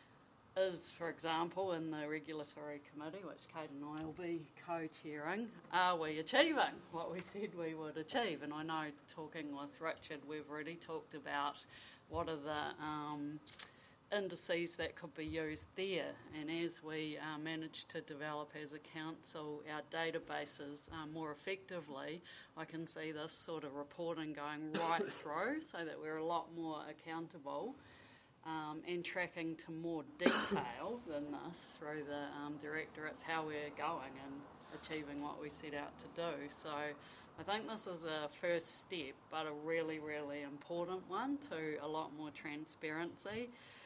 Is, for example, in the regulatory committee, which Kate and I will be co-chairing, are we achieving what we said we would achieve? And I know, talking with Richard, we've already talked about what are the um, indices that could be used there. And as we uh, manage to develop as a council our databases uh, more effectively, I can see this sort of reporting going right through so that we're a lot more accountable. Um, and tracking to more detail than this through the um, directorates, how we're going and achieving what we set out to do. So I think this is a first step, but a really, really important one to a lot more transparency,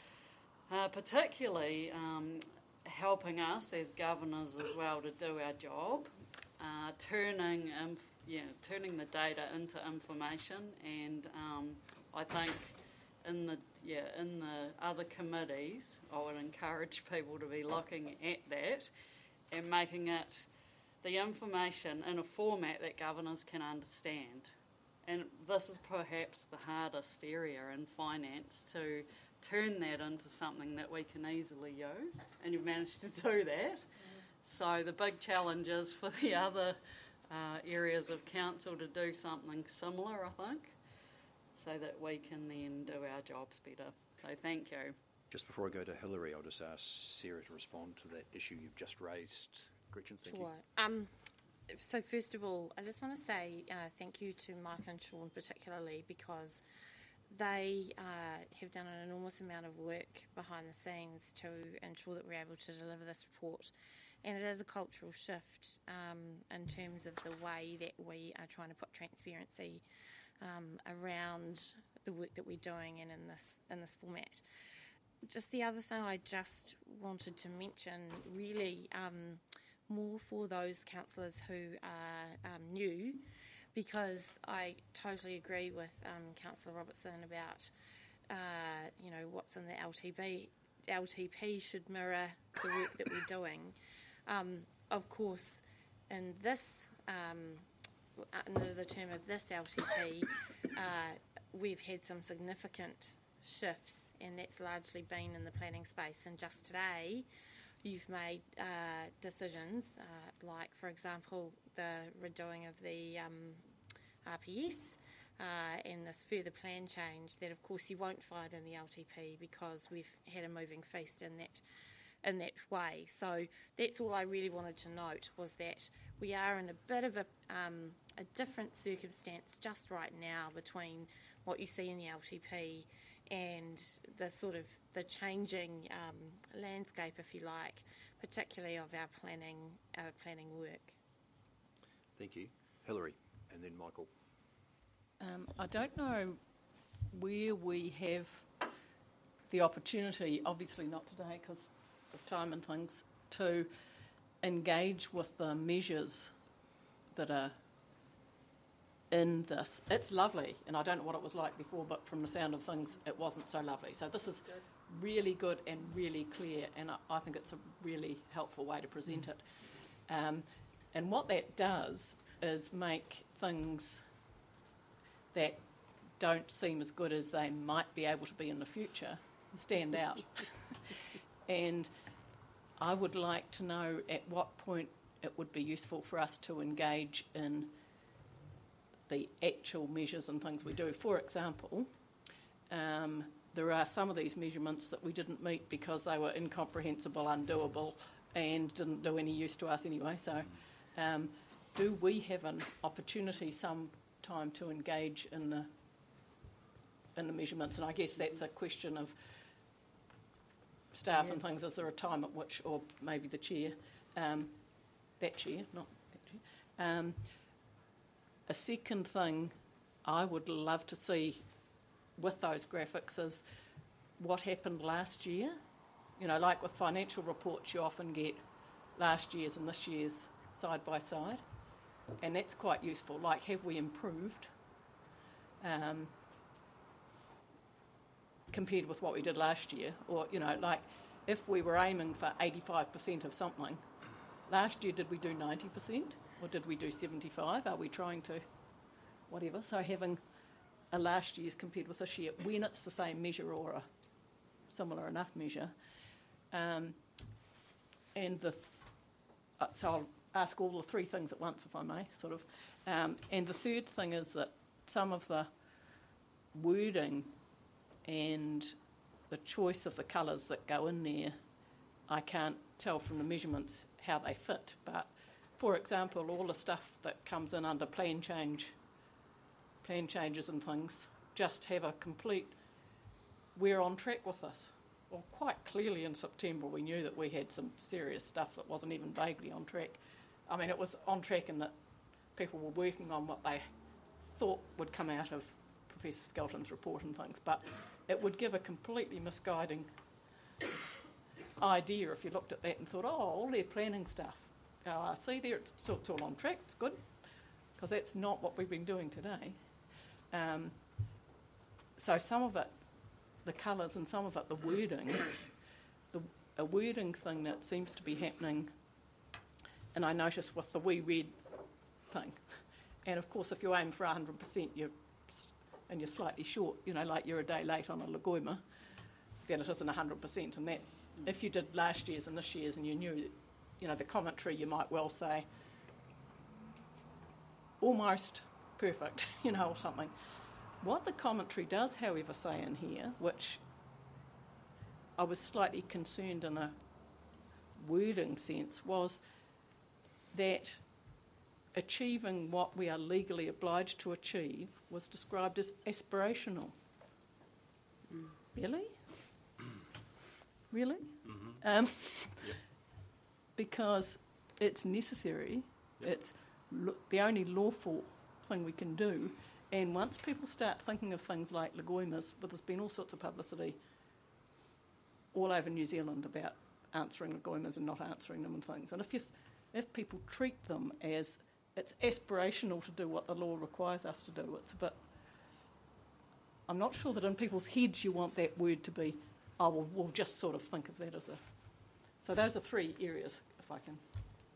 uh, particularly um, helping us as governors as well to do our job, uh, turning, inf- yeah, turning the data into information, and um, I think in the yeah in the other committees, I would encourage people to be looking at that and making it the information in a format that governors can understand. And this is perhaps the hardest area in finance, to turn that into something that we can easily use, and you've managed to do that. Mm. So the big challenge is for the other uh, areas of council to do something similar, I think, so that we can then do our jobs better. So thank you. Just before I go to Hillary, I'll just ask Sarah to respond to that issue you've just raised. Gretchen, thank sure. you. Um, so first of all, I just want to say uh, thank you to Mike and Sean particularly, because they uh, have done an enormous amount of work behind the scenes to ensure that we're able to deliver this report and it is a cultural shift um, in terms of the way that we are trying to put transparency um, around the work that we're doing and in this in this format. Just the other thing I just wanted to mention, really um, more for those councillors who are um, new, because I totally agree with um, Councillor Robertson about uh, you know what's in the L T P. L T P should mirror the work that we're doing. Um, of course, in this um, under the term of this L T P, uh, we've had some significant shifts, and that's largely been in the planning space. And just today, you've made uh, decisions, uh, like, for example, the redoing of the um, R P S uh, and this further plan change that, of course, you won't find in the L T P because we've had a moving feast in that in that way. So that's all I really wanted to note, was that we are in a bit of a, um, a different circumstance just right now between what you see in the L T P and the sort of the changing um, landscape, if you like, particularly of our planning, our planning work. Thank you. Hilary, and then Michael. Um, I don't know where we have the opportunity, obviously not today because of time and things, to engage with the measures that are in this. It's lovely, and I don't know what it was like before, but from the sound of things, it wasn't so lovely. So this is really good and really clear, and I, I think it's a really helpful way to present it. Um, and what that does is make things that don't seem as good as they might be able to be in the future stand out. And I would like to know at what point it would be useful for us to engage in the actual measures and things we do. For example, um, there are some of these measurements that we didn't meet because they were incomprehensible, undoable, and didn't do any use to us anyway. So um, do we have an opportunity sometime to engage in the in the measurements? And I guess that's a question of staff yeah. and things. Is there a time at which, or maybe the chair, um, that chair, not that chair. Um, a second thing I would love to see with those graphics is what happened last year. You know, like with financial reports, you often get last year's and this year's side by side, and that's quite useful. Like, have we improved um, compared with what we did last year? Or, you know, like, if we were aiming for eighty-five percent of something, last year did we do ninety percent or did we do seventy-five? Are we trying to whatever? So having a last year's compared with this year, when it's the same measure or a similar enough measure. Um, and the th- uh, so I'll ask all the three things at once, if I may, sort of. Um, and the third thing is that some of the wording and the choice of the colours that go in there, I can't tell from the measurements how they fit. But, for example, all the stuff that comes in under plan change, plan changes and things, just have a complete, we're on track with this. Well, quite clearly in September we knew that we had some serious stuff that wasn't even vaguely on track. I mean, it was on track in that people were working on what they thought would come out of Professor Skelton's report and things, but it would give a completely misguiding idea if you looked at that and thought, oh, all their planning stuff. Oh, I see there, it's, it's all on track, it's good, because that's not what we've been doing today. Um, so some of it, the colours, and some of it, the wording, the, a wording thing that seems to be happening, and I noticed with the wee red thing, and of course if you aim for one hundred percent you're, and you're slightly short, you know, like you're a day late on a Lagoima, then it isn't one hundred percent, and that, if you did last year's and this year's and you knew, you know, the commentary, you might well say, almost perfect, you know, or something. What the commentary does, however, say in here, which I was slightly concerned in a wording sense, was that achieving what we are legally obliged to achieve was described as aspirational. Mm. Really? Really? Mm-hmm. Um, yep. because it's necessary. Yep. It's lo- the only lawful thing we can do. And once people start thinking of things like legoimas, but there's been all sorts of publicity all over New Zealand about answering legoimas and not answering them and things. And if you, if people treat them as it's aspirational to do what the law requires us to do, it's a bit. I'm not sure that in people's heads you want that word to be. Oh, well, we'll just sort of think of that as a. So those are three areas, if I can.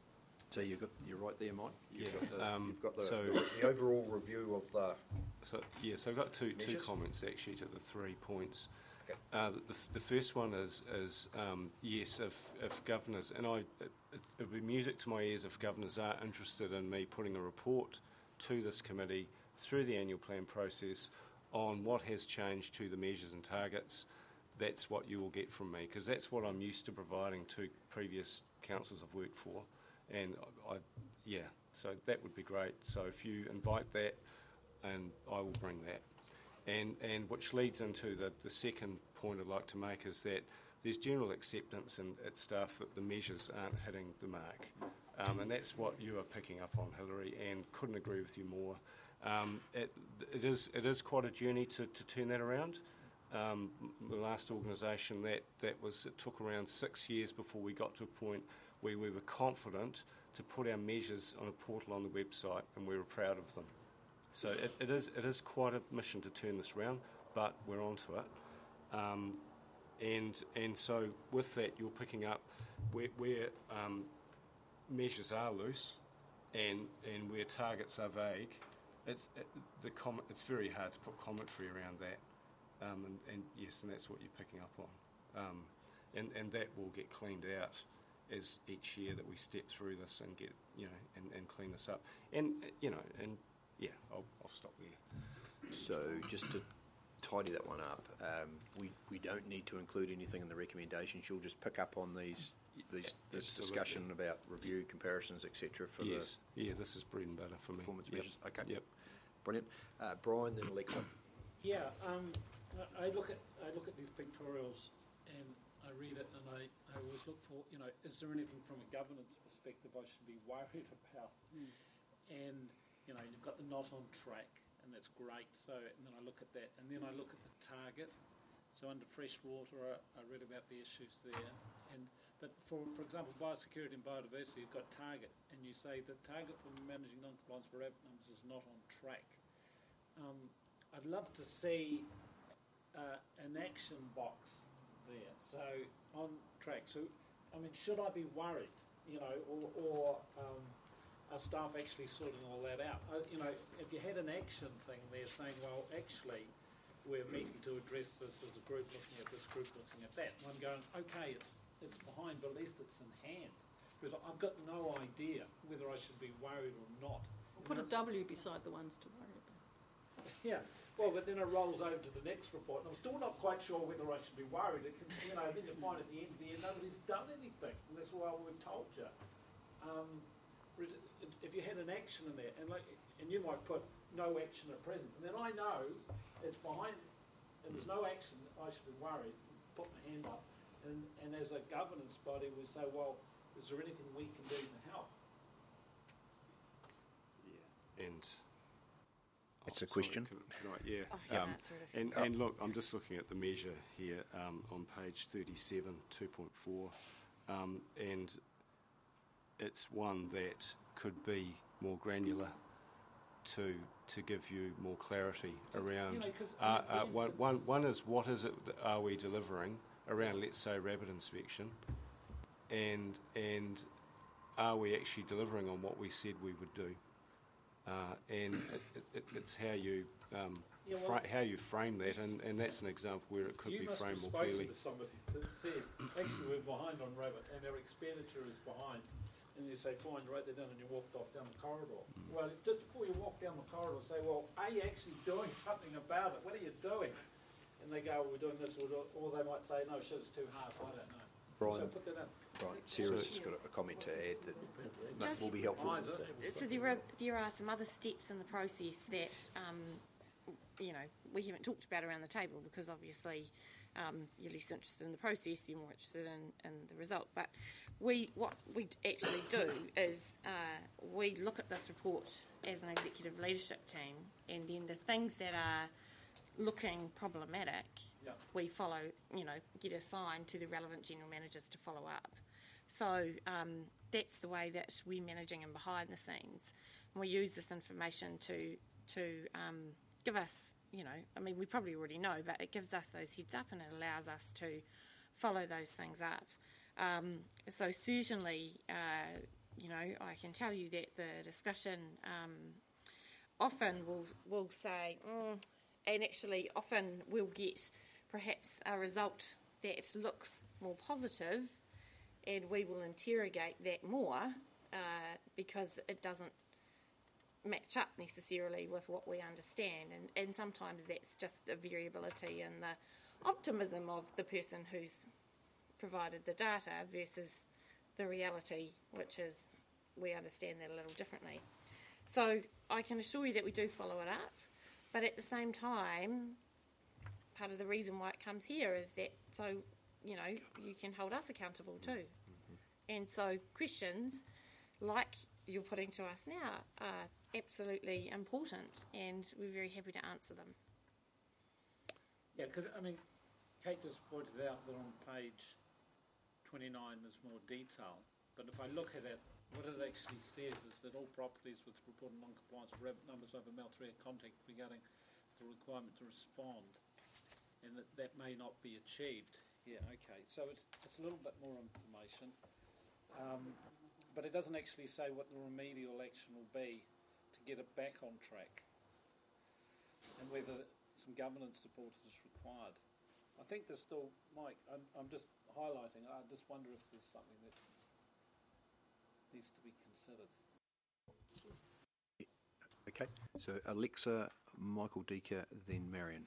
So you've got, you're right there, Mike. You've Yeah, got the, um, you've got the, so- the, the overall review of the. So, yeah, so I've got two, two Measures? comments actually to the three points. Okay. Uh, the, the first one is, is um, yes, if, if governors, and I, it, it would be music to my ears if governors are interested in me putting a report to this committee through the annual plan process on what has changed to the measures and targets. That's what you will get from me, because that's what I'm used to providing to previous councils I've worked for. And I, I, yeah, so that would be great. So if you invite that, and I will bring that. And and which leads into the, the second point I'd like to make is that there's general acceptance in, at staff that the measures aren't hitting the mark. Um, and that's what you are picking up on, Hilary, and couldn't agree with you more. Um, it, it is it is quite a journey to, to turn that around. Um, the last organisation, that, that was, it took around six years before we got to a point where we were confident to put our measures on a portal on the website, and we were proud of them. So it, it is it is quite a mission to turn this round, but we're onto it. Um, and and so with that, you're picking up where, where um, measures are loose, and and where targets are vague. It's it, the com- It's very hard to put commentary around that. Um, and, and yes, and that's what you're picking up on. Um, and and that will get cleaned out as each year that we step through this and get you know and, and clean this up. And you know and. Yeah, I'll, I'll stop there. So just to tidy that one up, um, we we don't need to include anything in the recommendations. You'll just pick up on these these this Absolutely. discussion about review, comparisons, et cetera. For yes, yeah, this is bread and butter for the me. performance Yep. measures. Okay, Yep. Brilliant. Uh, Brian, then Alexa. Yeah, um, I I look at I look at these pictorials and I read it and I, I always look for, you know, is there anything from a governance perspective I should be worried about? Mm. And you know, you've got the not on track, and that's great. So, and then I look at that, and then I look at the target. So under freshwater, I, I read about the issues there. And but for for example, biosecurity and biodiversity, you've got target, and you say the target for managing non-compliance for rabbit numbers is not on track. Um, I'd love to see uh, an action box there. So on track. So, I mean, should I be worried? You know, or, or um, are staff actually sorting all that out? Uh, you know, if you had an action thing there saying, well, actually, we're meeting to address this as a group, looking at this group, looking at that. And I'm going, okay, it's it's behind, but at least it's in hand. Because I've got no idea whether I should be worried or not. Put a W beside the ones to worry about. Yeah, well, but then it rolls over to the next report, and I'm still not quite sure whether I should be worried. It can, you know, then you find at the end of the year nobody's done anything, and that's why we've told you. Um, if you had an action in there, and like, and you might put no action at present, and then I know it's behind, and there's no action, I should be worried, put my hand up, and, and as a governance body, we say, well, is there anything we can do to help? Yeah, and It's a sorry, question. Can, can I, yeah, Oh, yeah, um, that's sort of- and and look, I'm just looking at the measure here um, on page thirty-seven, two point four, um, and it's one that could be more granular to to give you more clarity around. You know, 'cause, uh, I uh, mean, one, one, one is what is it that are we delivering around, let's say, rabbit inspection, and and are we actually delivering on what we said we would do? Uh, and it, it, it's how you um, Yeah, well- fra- how you frame that, and, and that's an example where it could you be must framed have more spoken clearly. to somebody that said, actually we're behind on rabbit and our expenditure is behind. And you say, fine, write that down, and you walked off down the corridor. Mm. Well, just before you walk down the corridor, say, well, are you actually doing something about it? What are you doing? And they go, well, we're doing this, or, or they might say, no, shit, it's too hard, I don't know. Brian. So put that in. Right, Sarah's got a comment to add that Just- will be helpful. Oh, is it? So there are there are some other steps in the process that um, you know we haven't talked about around the table because obviously um, you're less interested in the process, you're more interested in, in the result. But we what we actually do is uh, we look at this report as an executive leadership team, and then the things that are looking problematic, yeah. we follow, you know, get assigned to the relevant general managers to follow up. So um, that's the way that we're managing in behind the scenes. And we use this information to to um, give us, you know, I mean, we probably already know, but it gives us those heads up and it allows us to follow those things up. Um, so certainly, uh, you know, I can tell you that the discussion um, often will will say, mm, and actually often we'll get perhaps a result that looks more positive, and we will interrogate that more uh, because it doesn't match up necessarily with what we understand, and, and sometimes that's just a variability in the optimism of the person who's provided the data versus the reality, which is we understand that a little differently. So I can assure you that we do follow it up, but at the same time, part of the reason why it comes here is that so, you know, you can hold us accountable too. And so questions like you're putting to us now are absolutely important, and we're very happy to answer them. Yeah, because, I mean, Kate just pointed out that on page twenty-nine there's more detail, but if I look at it, what it actually says is that all properties with reported non-compliance with rabbit numbers over Mount three are contact regarding the requirement to respond, and that that may not be achieved. Yeah, okay, so it's, it's a little bit more information. Um, but it doesn't actually say what the remedial action will be to get it back on track, and whether some governance support is required. I think there's still, Mike, I'm, I'm just highlighting, I just wonder if there's something that needs to be considered. Okay, so Alexa, Michael Deaker, then Marion.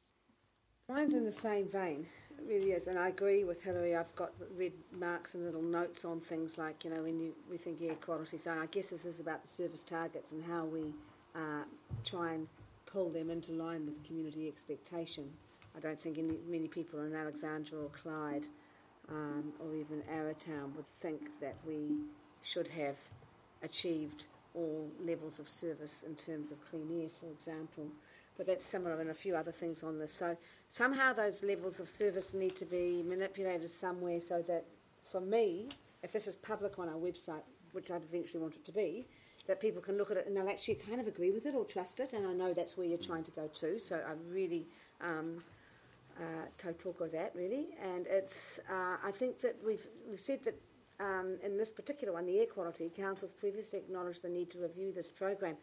Mine's in the same vein, it really is, and I agree with Hilary. I've got red marks and little notes on things like, you know, when you, we think air quality, so I guess this is about the service targets and how we uh, try and pull them into line with community expectation. I don't think any, many people in Alexandra or Clyde um, or even Arrowtown would think that we should have achieved all levels of service in terms of clean air, for example. But that's similar in a few other things on this. So somehow those levels of service need to be manipulated somewhere so that, for me, if this is public on our website, which I'd eventually want it to be, that people can look at it and they'll actually kind of agree with it or trust it. And I know that's where you're trying to go to. So I really um, uh, tautoko that, really. And it's, uh, I think that we've, we've said that um, in this particular one, the air quality, council's previously acknowledged the need to review this program.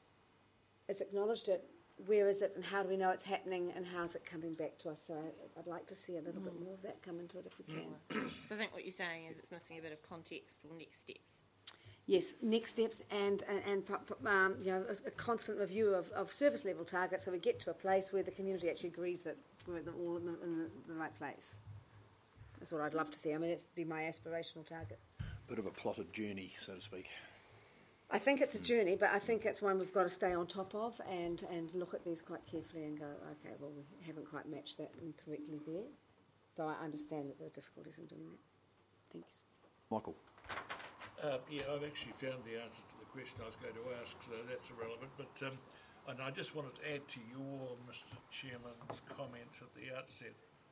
It's acknowledged it. Where is it and how do we know it's happening and how's it coming back to us? So I'd like to see a little mm. bit more of that come into it if we can. So I think what you're saying is it's missing a bit of context or next steps. Yes, next steps and, and, and um, you know, a, a constant review of, of service level targets so we get to a place where the community actually agrees that we're the, all in, the, in the, the right place. That's what I'd love to see. I mean, that's be my aspirational target. Bit of a plotted journey, so to speak. I think it's a journey, but I think it's one we've got to stay on top of and, and look at these quite carefully and go, okay, well, we haven't quite matched that incorrectly there. Though I understand that there are difficulties in doing that. Thanks. Michael. Uh, yeah, I've actually found the answer to the question I was going to ask, so that's irrelevant. But um, and I just wanted to add to your, Mister Chairman's comments at the outset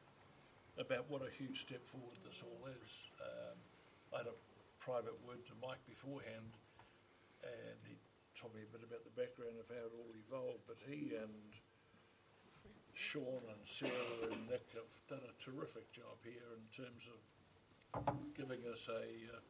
about what a huge step forward this all is. Um, I had a private word to Mike beforehand, and he told me a bit about the background of how it all evolved, but he and Sean and Sarah and Nick have done a terrific job here in terms of giving us a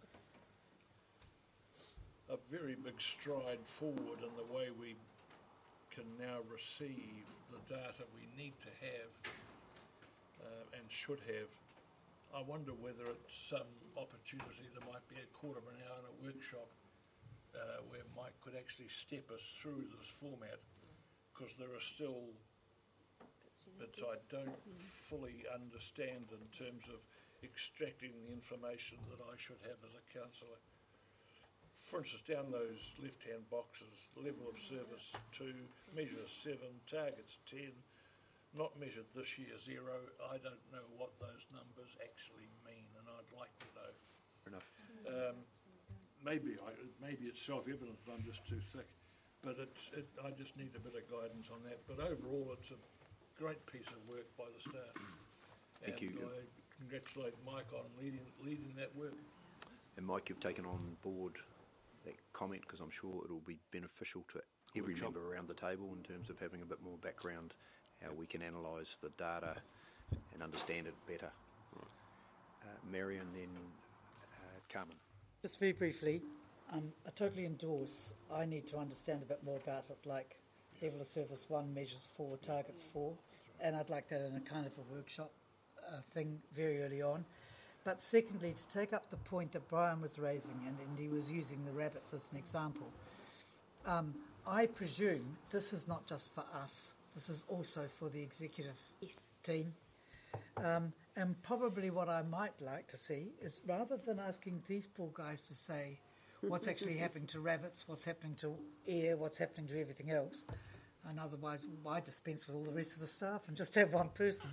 uh, a very big stride forward in the way we can now receive the data we need to have uh, and should have. I wonder whether it's some opportunity, there might be a quarter of an hour in a workshop Uh, where Mike could actually step us through this format, because there are still bits I don't fully understand in terms of extracting the information that I should have as a councillor. For instance, down those left-hand boxes, level of service two, measure seven, targets ten, not measured this year zero. I don't know what those numbers actually mean, and I'd like to know. Fair enough. Um, maybe I, maybe it's self-evident that I'm just too thick, but it's, it, I just need a bit of guidance on that. But overall, it's a great piece of work by the staff. Thank and you. I congratulate Mike on leading leading that work. And Mike, you've taken on board that comment because I'm sure it'll be beneficial to every Good job. member around the table in terms of having a bit more background, how we can analyse the data and understand it better. Uh, Marion, then uh, Carmen. Just very briefly, um, I totally endorse. I need to understand a bit more about it, like level of service one, measures four, targets four, and I'd like that in a kind of a workshop uh, thing very early on. But secondly, to take up the point that Brian was raising, and, and he was using the rabbits as an example, um, I presume this is not just for us, this is also for the executive Yes. team. Um, and probably what I might like to see is, rather than asking these poor guys to say what's actually happening to rabbits, what's happening to air, what's happening to everything else, and otherwise why dispense with all the rest of the staff and just have one person,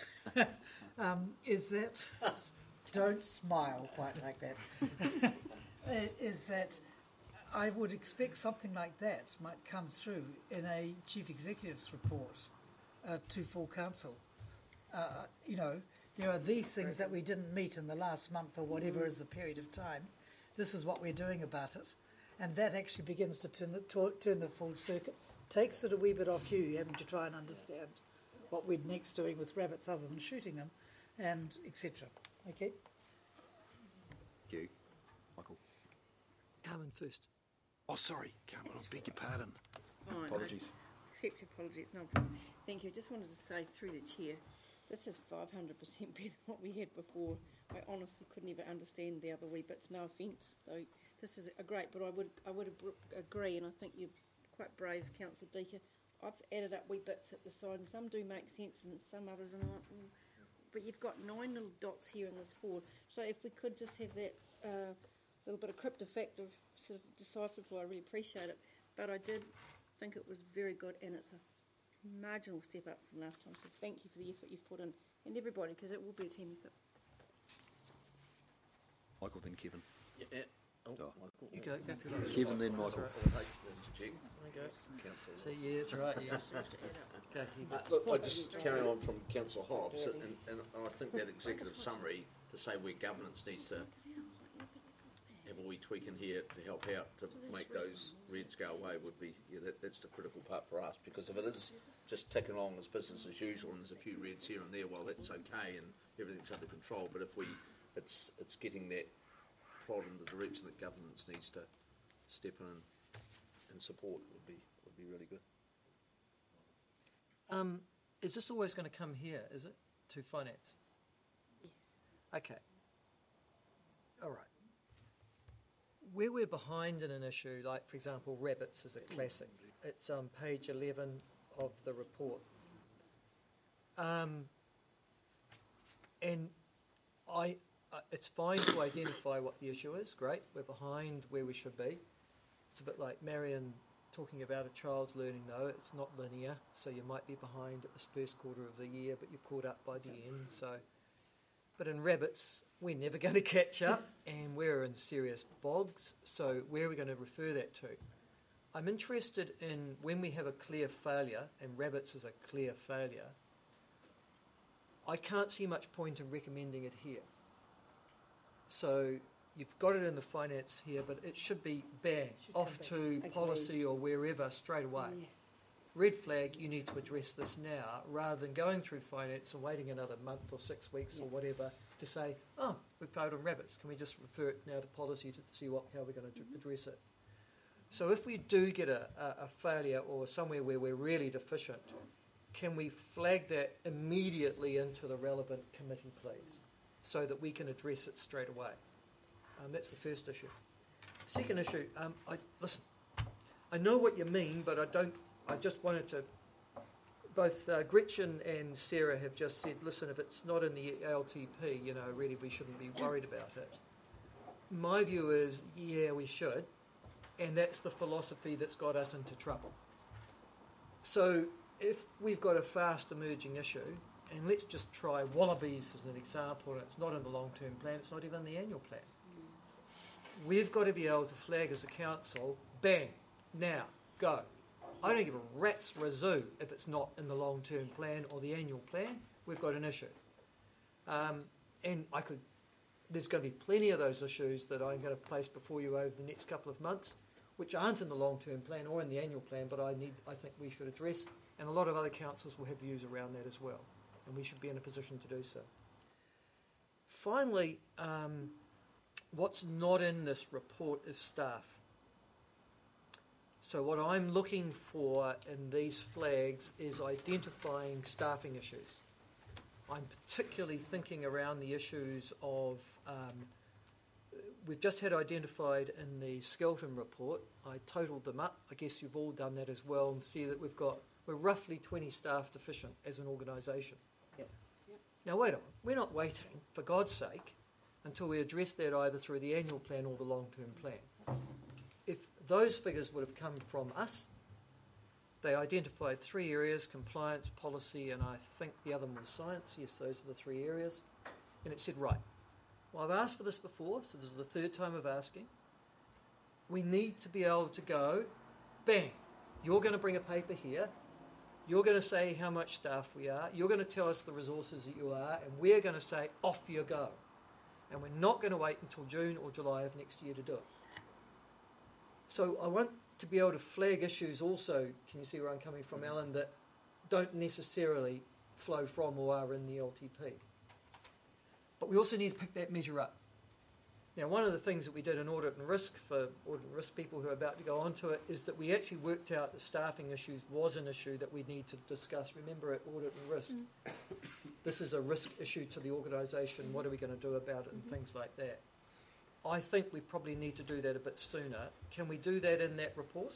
um, is that, don't smile quite like that, is that I would expect something like that might come through in a chief executive's report uh, to full council. Uh, you know, there are these things that we didn't meet in the last month or whatever is the period of time. This is what we're doing about it. And that actually begins to turn the, to, turn the full circuit. Takes it a wee bit off you, having to try and understand what we're next doing with rabbits other than shooting them, and et cetera. Okay? Thank you. Michael. Carmen first. Oh, sorry, Carmen, I beg your pardon. Fine. Apologies. Accept your apologies, no problem. Thank you. Just wanted to say through the chair, this is five hundred percent better than what we had before. I honestly couldn't even understand the other wee bits, no offence, though this is a great, but I would I would agree, and I think you're quite brave, Councillor Deaker. I've added up wee bits at the side, and some do make sense, and some others are not. Mm. But you've got nine little dots here in this four, so if we could just have that uh, little bit of cryptofactive sort of deciphered for, I really appreciate it. But I did think it was very good, and it's a marginal step up from last time, so thank you for the effort you've put in, and everybody, because it will be a team effort. Michael, then Kevin. Yeah, yeah. Oh, Oh. Michael. You go, go for it. Kevin, then Michael. Sorry, I hate to interject. There you go. Councillor. See, yeah, that's right, yeah. Go, you Uh, go. look, I just carry on from Councillor Hobbs, and, and I think that executive summary to say where governance needs to have a wee tweak in here to help out to make those reds go away would be, yeah, that, that's the critical part for us, because if it is just ticking along as business as usual and there's a few reds here and there, well, that's okay and everything's under control, but if we, it's it's getting that prod in the direction that governance needs to step in and, and support would be would be really good. Um, is this always going to come here, is it, to finance? Yes. Okay. All right. Where we're behind in an issue, like, for example, rabbits is a classic. It's on page eleven of the report. Um, and I, uh, it's fine to identify what the issue is. Great, we're behind where we should be. It's a bit like Marion talking about a child's learning, though. It's not linear, so you might be behind at this first quarter of the year, but you've caught up by the end. So, but in rabbits, we're never going to catch up, and we're in serious bogs. So where are we going to refer that to? I'm interested in when we have a clear failure, and rabbits is a clear failure, I can't see much point in recommending it here. So you've got it in the finance here, but it should be bang, Should off come to back. policy or wherever straight away. Yes. Red flag, you need to address this now, rather than going through finance and waiting another month or six weeks or whatever to say, oh, we failed on rabbits. Can we just refer it now to policy to see what, how we're going to Mm-hmm. address it? So if we do get a, a, a failure or somewhere where we're really deficient, can we flag that immediately into the relevant committee, please, so that we can address it straight away? Um, that's the first issue. Second issue, um, I, listen, I know what you mean, but I don't, I just wanted to, both uh, Gretchen and Sarah have just said, listen, if it's not in the L T P, you know, really we shouldn't be worried about it. My view is, yeah, we should, and that's the philosophy that's got us into trouble. So if we've got a fast emerging issue, and let's just try wallabies as an example, and it's not in the long-term plan, it's not even in the annual plan. we've got to be able to flag as a council, bang, now, go. I don't give a rat's razoo if it's not in the long-term plan or the annual plan. We've got an issue. Um, and I could, there's going to be plenty of those issues that I'm going to place before you over the next couple of months, which aren't in the long-term plan or in the annual plan, but I need, I think we should address. And a lot of other councils will have views around that as well, and we should be in a position to do so. Finally, um, what's not in this report is staff. So what I'm looking for in these flags is identifying staffing issues. I'm particularly thinking around the issues of, um, we've just had identified in the Skelton report, I totaled them up, I guess you've all done that as well, and see that we've got, we're roughly twenty staff deficient as an organisation. Yep. Yep. Now wait on, we're not waiting, for God's sake, until we address that either through the annual plan or the long-term plan. If those figures would have come from us, they identified three areas, compliance, policy, and I think the other one was science. Yes, those are the three areas. And it said, right, well, I've asked for this before, so this is the third time of asking. We need to be able to go, bang, you're going to bring a paper here, you're going to say how much staff we are, you're going to tell us the resources that you are, and we're going to say, off you go. And we're not going to wait until June or July of next year to do it. So I want to be able to flag issues also, can you see where I'm coming from, Alan, that don't necessarily flow from or are in the L T P. But we also need to pick that measure up. Now, one of the things that we did in audit and risk for audit and risk people who are about to go onto it is that we actually worked out that staffing issues was an issue that we need to discuss. Remember, at audit and risk, mm. this is a risk issue to the organisation. What are we going to do about it and mm-hmm. things like that. I think we probably need to do that a bit sooner. Can we do that in that report?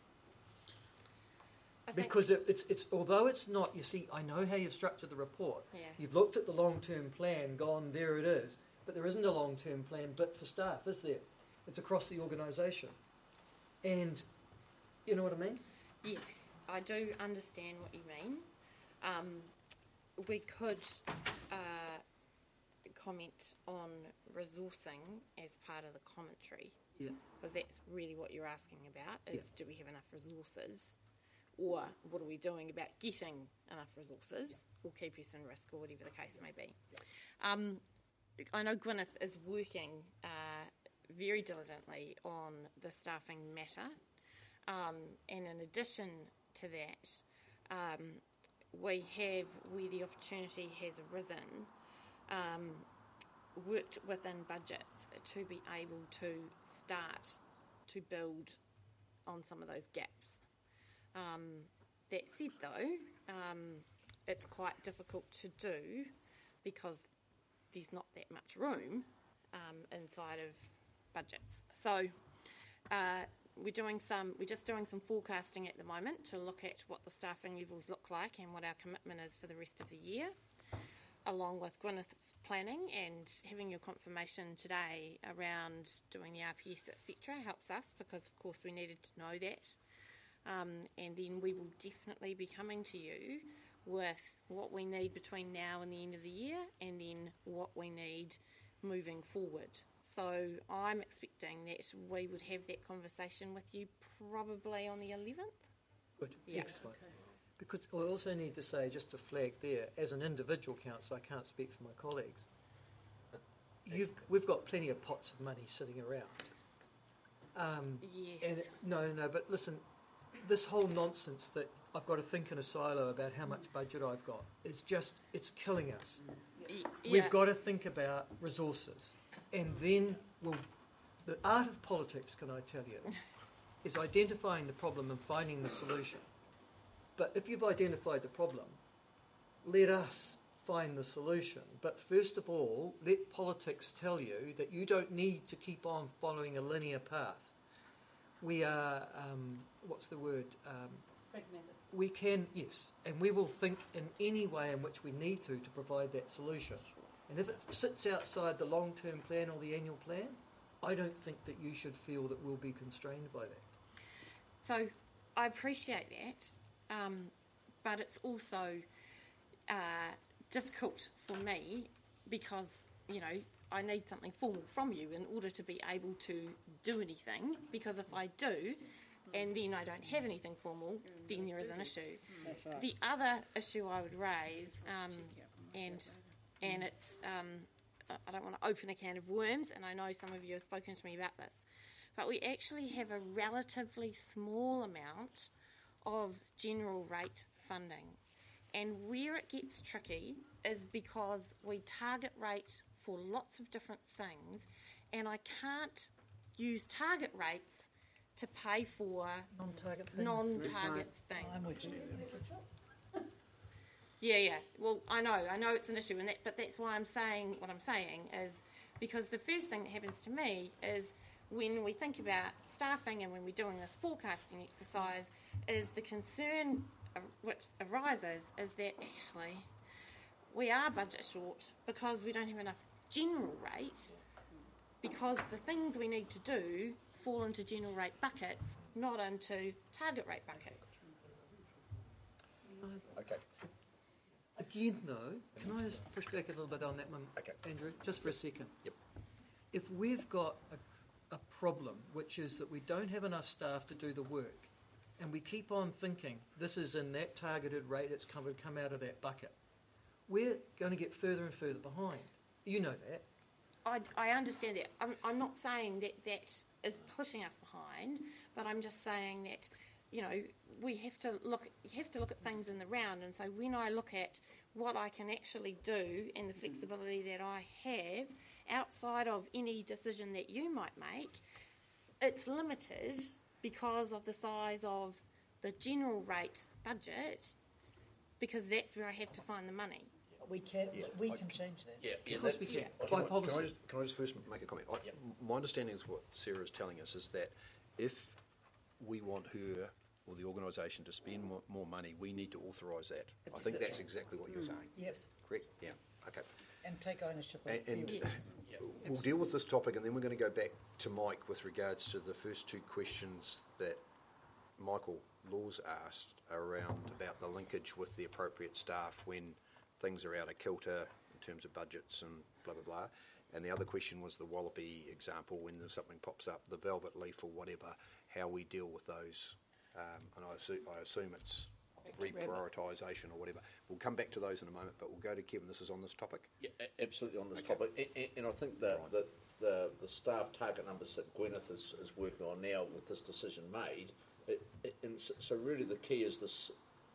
Because it, it's, it's, although it's not, you see, I know how you've structured the report. Yeah. You've looked at the long-term plan, gone, there it is. But there isn't a long-term plan bit for staff, is there? It's across the organisation. And you know what I mean? Yes, I do understand what you mean. Um, we could uh, comment on resourcing as part of the commentary. Yeah. Because that's really what you're asking about, is Yeah. do we have enough resources? Or what are we doing about getting enough resources, or keep us in risk, or whatever the case may be. Um, I know Gwyneth is working uh, very diligently on the staffing matter, um, and in addition to that, um, we have, where the opportunity has arisen, um, worked within budgets to be able to start to build on some of those gaps. Um, that said, though, um, it's quite difficult to do because there's not that much room um, inside of budgets. So uh, we're doing some, we're just doing some forecasting at the moment to look at what the staffing levels look like and what our commitment is for the rest of the year, along with Gwyneth's planning, and having your confirmation today around doing the R P S, et cetera, helps us because, of course, we needed to know that. Um, and then we will definitely be coming to you with what we need between now and the end of the year, and then what we need moving forward. So I'm expecting that we would have that conversation with you probably on the eleventh. Good, Yeah. excellent. Okay. Because I also need to say, just to flag there, as an individual councillor, I can't speak for my colleagues, You've, we've got plenty of pots of money sitting around. Um, yes. And it, no, no, but listen, this whole nonsense that I've got to think in a silo about how much budget I've got is just, it's killing us. Y- We've yeah. got to think about resources. And then we'll, the art of politics, can I tell you, is identifying the problem and finding the solution. But if you've identified the problem, let us find the solution. But first of all, let politics tell you that you don't need to keep on following a linear path. We are, um, what's the word? Um, Fragmented. we can, yes, and we will think in any way in which we need to to provide that solution. And if it sits outside the long-term plan or the annual plan, I don't think that you should feel that we'll be constrained by that. So I appreciate that, um, but it's also uh, difficult for me because, you know, I need something formal from you in order to be able to do anything, because if I do, and then I don't have anything formal, then there is an issue. The other issue I would raise, um, and and it's, um, I don't want to open a can of worms, and I know some of you have spoken to me about this, but we actually have a relatively small amount of general rate funding. And where it gets tricky is because we target rate for lots of different things, and I can't use target rates to pay for Non-target things. non-target things. I'm with you. Yeah, yeah. Well, I know, I know it's an issue, and that, but that's why I'm saying what I'm saying is because the first thing that happens to me is when we think about staffing and when we're doing this forecasting exercise, is the concern which arises is that actually we are budget short because we don't have enough general rate, because the things we need to do fall into general rate buckets, not into target rate buckets. Okay. Again, though, can I just push back a little bit on that one, Okay. Andrew, just for a second? Yep. If we've got a, a problem, which is that we don't have enough staff to do the work, and we keep on thinking this is in that targeted rate, it's come, come out of that bucket, we're going to get further and further behind. You know that. I, I understand that. I'm, I'm not saying that that is pushing us behind, but I'm just saying that, you know, we have to look. You have to look at things in the round. And so when I look at what I can actually do and the flexibility that I have outside of any decision that you might make, it's limited because of the size of the general rate budget, because that's where I have to find the money. We can, Yeah, we I can can- change that. Yeah, yeah, Of course that's- we can. Can, By I, can, policy. I just, can I just first make a comment? I, My understanding is what Sarah is telling us is that if we want her or the organisation to spend more, more money, we need to authorise that. I think that's exactly what you're saying. Yes, Correct? Yeah. Okay. and take ownership of And, the and field. we'll deal with this topic, and then we're going to go back to Mike with regards to the first two questions that Michael Laws asked around about the linkage with the appropriate staff when things are out of kilter in terms of budgets and blah, blah, blah. And the other question was the Wallaby example, when there's something pops up, the velvet leaf or whatever, how we deal with those. Um, and I assume, I assume it's reprioritisation or whatever. We'll come back to those in a moment, but we'll go to Kevin. This is on this topic? Yeah, a- absolutely on this Okay. topic. A- a- And I think that, Right. that the, the staff target numbers that Gwyneth is, is working on now with this decision made, it, it, and so, so really the key is this,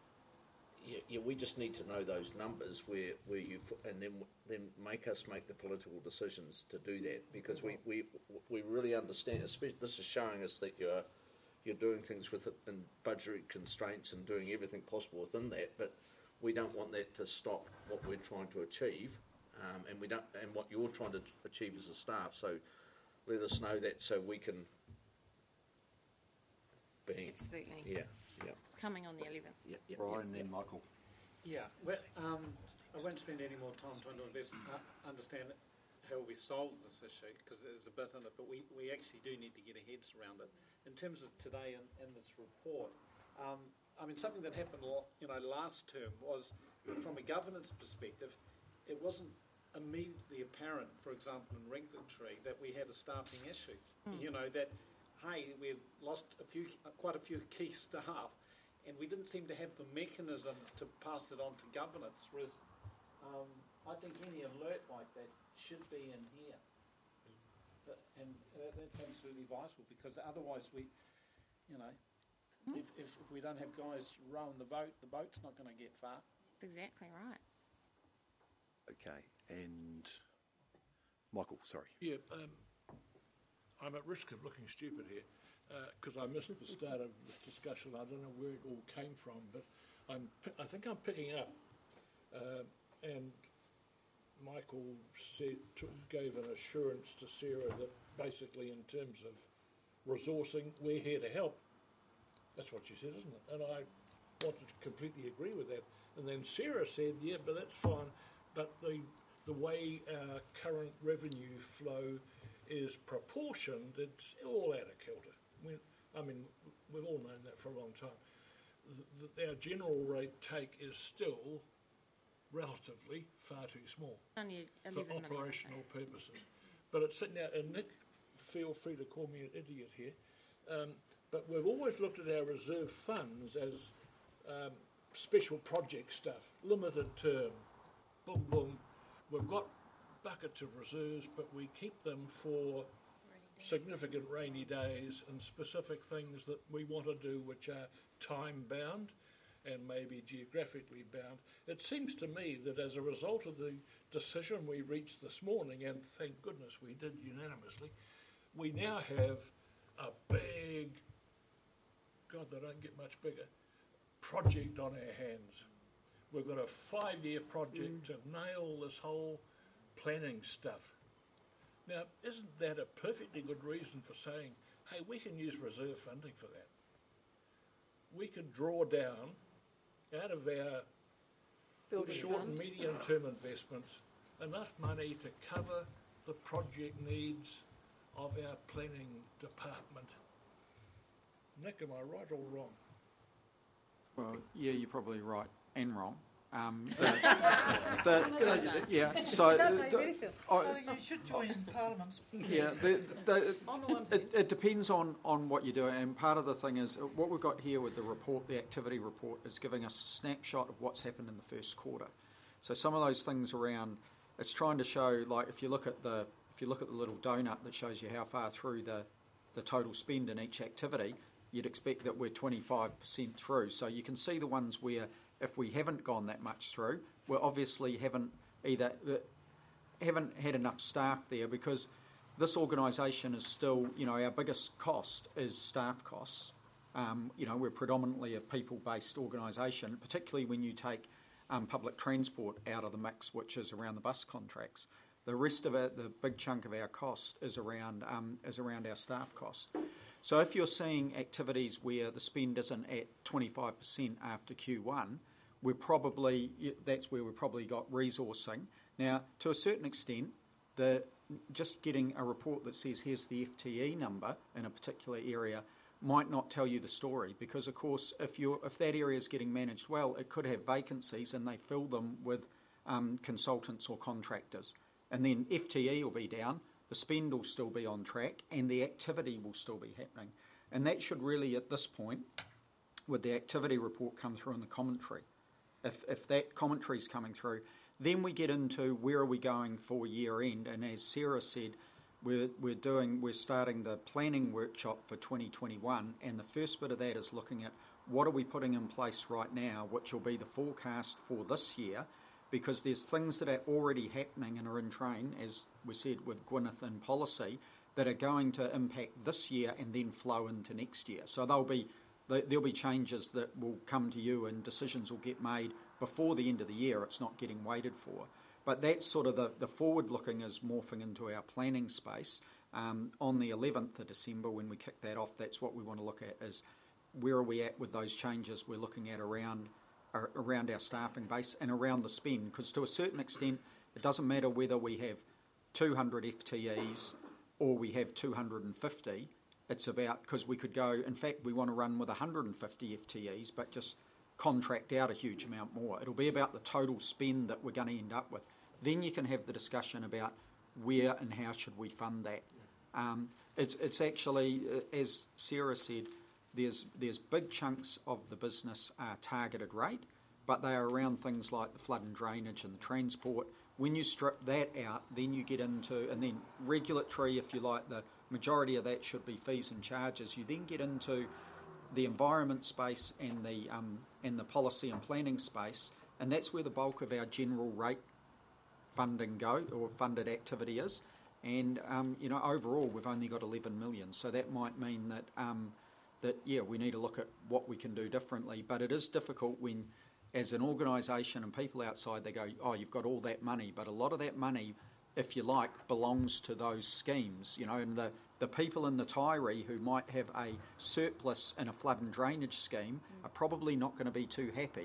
yeah, yeah, we just need to know those numbers where, where you, and then then make us make the political decisions to do that, because we, we, we really understand, especially this is showing us that you're you're doing things with it in budgetary constraints and doing everything possible within that, but we don't want that to stop what we're trying to achieve, um, and we don't, and what you're trying to achieve as a staff. So let us know that so we can. Bang. Absolutely. Yeah, yeah. It's coming on the eleventh. Yeah, yeah, Brian, yeah, then Michael. Yeah, well, um, I won't spend any more time trying to invest, uh, understand how we solve this issue, because there's a bit in it, but we, we actually do need to get our heads around it. In terms of today and, and this report, um, I mean, something that happened, lo- you know, last term was, from a governance perspective, it wasn't immediately apparent, for example, in Regulatory, that we had a staffing issue. Mm. You know, that, hey, we've lost a few, quite a few key staff, and we didn't seem to have the mechanism to pass it on to governance, whereas um, I think any alert like that should be in here. But, and uh, that's absolutely vital, because otherwise we, you know, Mm. if, if, if we don't have guys rowing the boat, the boat's not going to get far. That's exactly right. Okay, and Michael, sorry. Yeah, um, I'm at risk of looking stupid here because I missed the start of this discussion. I don't know where it all came from, but I'm, pi- I think I'm picking up. Uh, and Michael said, to, gave an assurance to Sarah that basically in terms of resourcing, we're here to help. That's what she said, isn't it? And I wanted to completely agree with that. And then Sarah said, yeah, but that's fine, but the the way our current revenue flow is proportioned, it's all out of kilter. We, I mean, we've all known that for a long time. The, the, our general rate take is still relatively far too small Only for eleven million. operational purposes. But it's now, and Nick, feel free to call me an idiot here, um, but we've always looked at our reserve funds as um, special project stuff, limited term, boom, boom. We've got buckets of reserves, but we keep them for significant rainy days and specific things that we want to do which are time-bound and maybe geographically bound. It seems to me that as a result of the decision we reached this morning, and thank goodness we did unanimously, we now have a big, God, they don't get much bigger, project on our hands. We've got a five-year project mm. to nail this whole planning stuff. Now, isn't that a perfectly good reason for saying, hey, we can use reserve funding for that? We could draw down out of our Building short fund. and medium-term investments enough money to cover the project needs of our planning department. Nick, am I right or wrong? Well, yeah, you're probably right and wrong. Um, the, the, yeah, so That's how you the- really feel. I- I think you should join in Parliament. Yeah, the, the, On the one it, hand. it depends on, on what you're doing, and part of the thing is uh, what we've got here with the report, the activity report, is giving us a snapshot of what's happened in the first quarter. So some of those things around, it's trying to show, like if you look at the if you look at the little donut that shows you how far through the, the total spend in each activity, you'd expect that we're twenty-five percent through. So you can see the ones where if we haven't gone that much through, we obviously haven't either uh, haven't had enough staff there, because this organisation is still, you know, our biggest cost is staff costs. Um, you know, we're predominantly a people-based organisation, particularly when you take um, public transport out of the mix, which is around the bus contracts. The rest of it, the big chunk of our cost is around um, is around our staff cost. So if you're seeing activities where the spend isn't at twenty-five percent after Q one, we're probably that's where we've probably got resourcing. Now, to a certain extent, the just getting a report that says here's the F T E number in a particular area might not tell you the story, because of course if you if that area is getting managed well, it could have vacancies and they fill them with um, consultants or contractors, and then F T E will be down, the spend will still be on track, and the activity will still be happening. And that should really, at this point, with the activity report, come through in the commentary. If if that commentary is coming through, then we get into where are we going for year end. And as Sarah said, we're we're doing we're starting the planning workshop for twenty twenty-one, and the first bit of that is looking at what are we putting in place right now, which will be the forecast for this year, because there's things that are already happening and are in train, as we said with Gwyneth and policy, that are going to impact this year and then flow into next year. So there'll be there'll be changes that will come to you and decisions will get made before the end of the year. It's not getting waited for. But that's sort of the, the forward-looking is morphing into our planning space. Um, on the eleventh of December, when we kick that off, that's what we want to look at, is where are we at with those changes we're looking at around, uh, around our staffing base and around the spend. Because to a certain extent, it doesn't matter whether we have two hundred F T Es or we have two hundred fifty. It's about, because we could go, in fact, we want to run with one hundred fifty F T Es, but just contract out a huge amount more. It'll be about the total spend that we're going to end up with. Then you can have the discussion about where and how should we fund that. Um, it's it's actually, uh, as Sarah said, there's there's big chunks of the business are targeted rate, but they are around things like the flood and drainage and the transport. When you strip that out, then you get into, and then regulatory, if you like, the majority of that should be fees and charges. You then get into the environment space and the um, and the policy and planning space, and that's where the bulk of our general rate funding go, or funded activity is. And um, you know, overall we've only got eleven million, so that might mean that um, that yeah, we need to look at what we can do differently. But it is difficult when, as an organisation and people outside, they go, oh, you've got all that money, but a lot of that money, if you like, belongs to those schemes, you know, and the, the people in the Tyree who might have a surplus in a flood and drainage scheme are probably not going to be too happy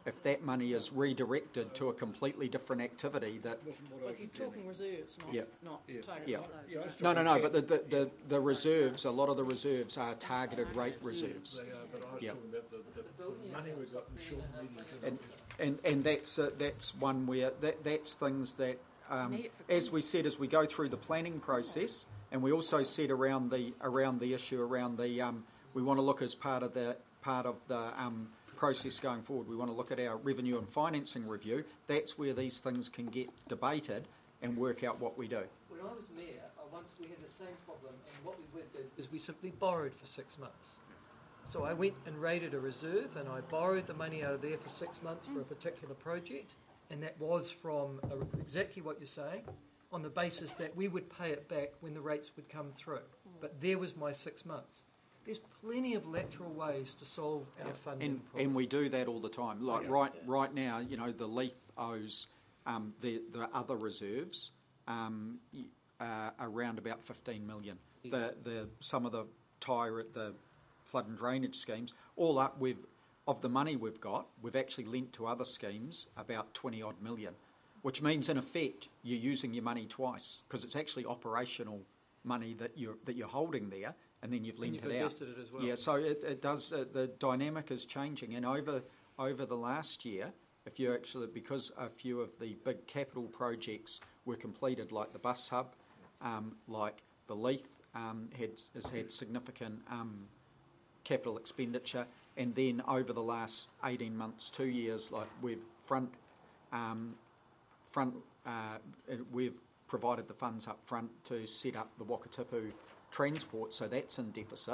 if that money is redirected to a completely different activity that... Was he talking reserves, not, Yeah. not Yeah. total? Yeah. So- Yeah, I was No, no, talking no, cap- but the, the, the, the reserves, a lot of the reserves are targeted rate reserves. They are, but I was Yeah. talking about the, the, the money we've got in short and medium term. And, and, and that's, uh, that's one where, that, that's things that, um, Need it for as we said, as we go through the planning process, and we also said around the, around the issue, around the, um, we want to look as part of the, part of the um, process going forward, we want to look at our revenue and financing review. That's where these things can get debated and work out what we do. When I was mayor, I once we had the same problem, and what we did is we simply borrowed for six months. So I went and raided a reserve, and I borrowed the money out of there for six months for a particular project, and that was from uh, exactly what you're saying, on the basis that we would pay it back when the rates would come through. But there was my six months. There's plenty of lateral ways to solve our funding And, problem. and we do that all the time. Like right, right now, you know, the Leith owes um, the the other reserves um, y- uh, around about fifteen million. The the some of the tyre the flood and drainage schemes, all up with of the money we've got, we've actually lent to other schemes about twenty odd million, which means in effect you're using your money twice because it's actually operational money that you're that you're holding there. And then you've lent you've it out. invested it as well. Yeah, so it, it does. Uh, the dynamic is changing, and over over the last year, if you actually because a few of the big capital projects were completed, like the bus hub, um, like the Leith um, had has had significant um, capital expenditure, and then over the last eighteen months, two years, like we've front um, front uh, we've provided the funds up front to set up the Wakatipu transport, so that's in deficit.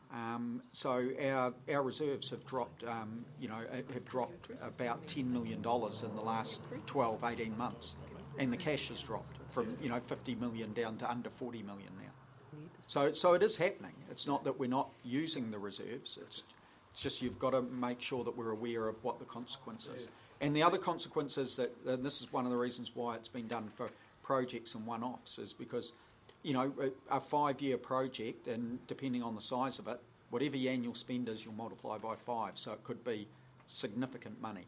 Um, so our our reserves have dropped, um, you know, have dropped about ten million dollars in the last twelve, eighteen months, and the cash has dropped from you know fifty million down to under forty million now. So so it is happening. It's not that we're not using the reserves. It's it's just you've got to make sure that we're aware of what the consequences. And the other consequences that, and this is one of the reasons why it's been done for projects and one-offs, is because you know, a, a five-year project, and depending on the size of it, whatever your annual spend is, you'll multiply by five. So it could be significant money.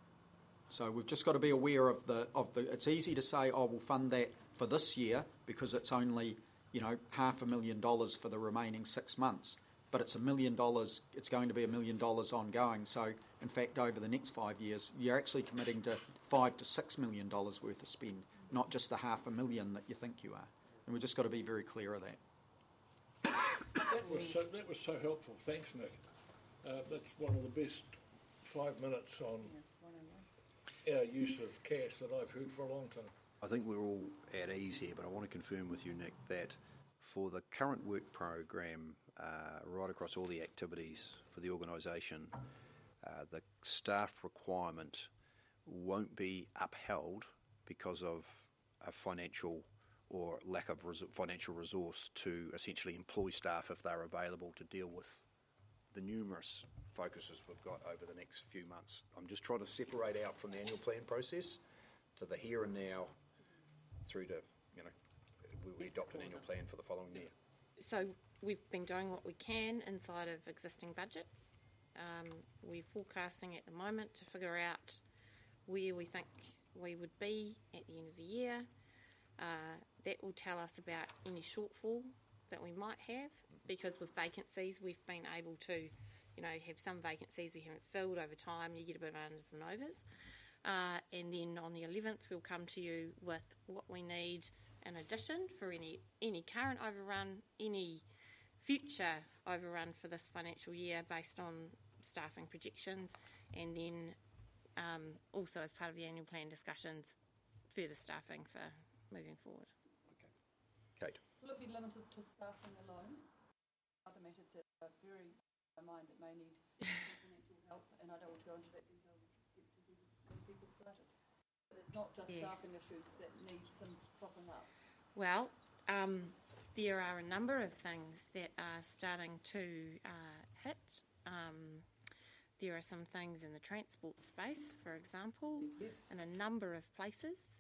So we've just got to be aware of the of the. It's easy to say, oh, we'll fund that for this year because it's only you know half a million dollars for the remaining six months. But it's a million dollars. It's going to be a million dollars ongoing. So in fact, over the next five years, you're actually committing to five to six million dollars worth of spend, not just the half a million that you think you are. And we've just got to be very clear of that. That was so, that was so helpful. Thanks, Nick. Uh, that's one of the best five minutes on our use of cash that I've heard for a long time. I think we're all at ease here, but I want to confirm with you, Nick, that for the current work program, uh, right across all the activities for the organisation, uh, the staff requirement won't be upheld because of a financial or lack of res- financial resource to essentially employ staff if they're available to deal with the numerous focuses we've got over the next few months. I'm just trying to separate out from the annual plan process to the here and now through to, you know, we, we adopt an annual plan for the following year. So we've been doing what we can inside of existing budgets. Um, we're forecasting at the moment to figure out where we think we would be at the end of the year. Uh, that will tell us about any shortfall that we might have, because with vacancies we've been able to, you know, have some vacancies we haven't filled over time. You get a bit of unders and overs. Uh, and then on the eleventh we'll come to you with what we need in addition for any, any current overrun, any future overrun for this financial year based on staffing projections, and then um, also as part of the annual plan discussions, further staffing for moving forward. Okay. Kate. Will it be limited to staffing alone? Other matters that are very in my mind that may need financial help, and I don't want to go into that detail get people excited. But it's not just Yes. staffing issues that need some propping up. Well, um, there are a number of things that are starting to uh, hit. Um, there are some things in the transport space, for example, Yes. in a number of places.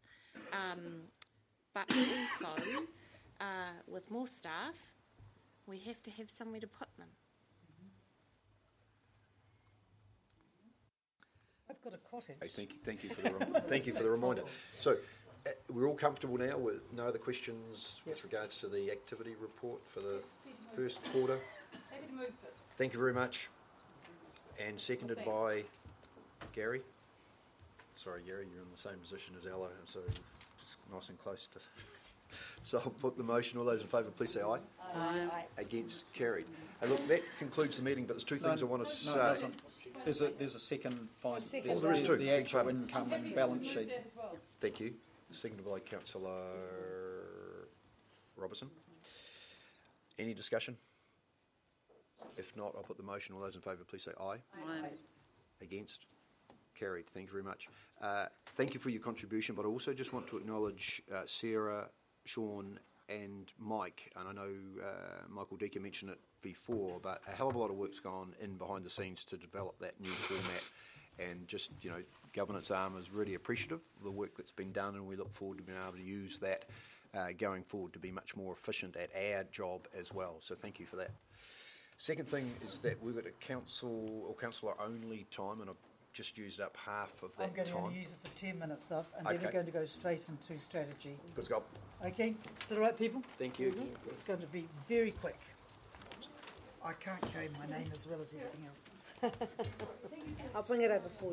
Um, but also, uh, with more staff, we have to have somewhere to put them. I've I've got a cottage. Hey, thank you, thank you for the rem- thank you for the reminder. So, uh, we're all comfortable now with no other questions with regards to the activity report for the first quarter. Happy to move it. Thank you very much. And seconded Thanks. by Gary. Sorry, Gary, you're in the same position as Ella, so just nice and close to. So I'll put the motion. All those in favour, please say aye. Aye. Against, carried. And look, that concludes the meeting. But there's two things No, I want to no, say. it doesn't. There's a there's a second fine. second There's Oh, there is the, two. the actual Pardon. income and balance sheet. Thank you. Seconded by Councillor Robertson. Any discussion? If not, I'll put the motion. All those in favour, please say aye. Aye. Against? Carried. Thank you very much. Uh, thank you for your contribution, but I also just want to acknowledge uh, Sarah, Sean and Mike, and I know uh, Michael Deaker mentioned it before, but a hell of a lot of work's gone in behind the scenes to develop that new format, and just, you know, Governance Arm is really appreciative of the work that's been done, and we look forward to being able to use that uh, going forward to be much more efficient at our job as well, so thank you for that. Second thing is that we've got a council or councillor only time, and I've just used up half of that I'm going time. to use it for ten minutes off, and then Okay. we're going to go straight into strategy. Let's go. Okay, is that all right, people? Thank you. It's going to be very quick. I can't carry my name as well as everything else. I'll bring it over for you.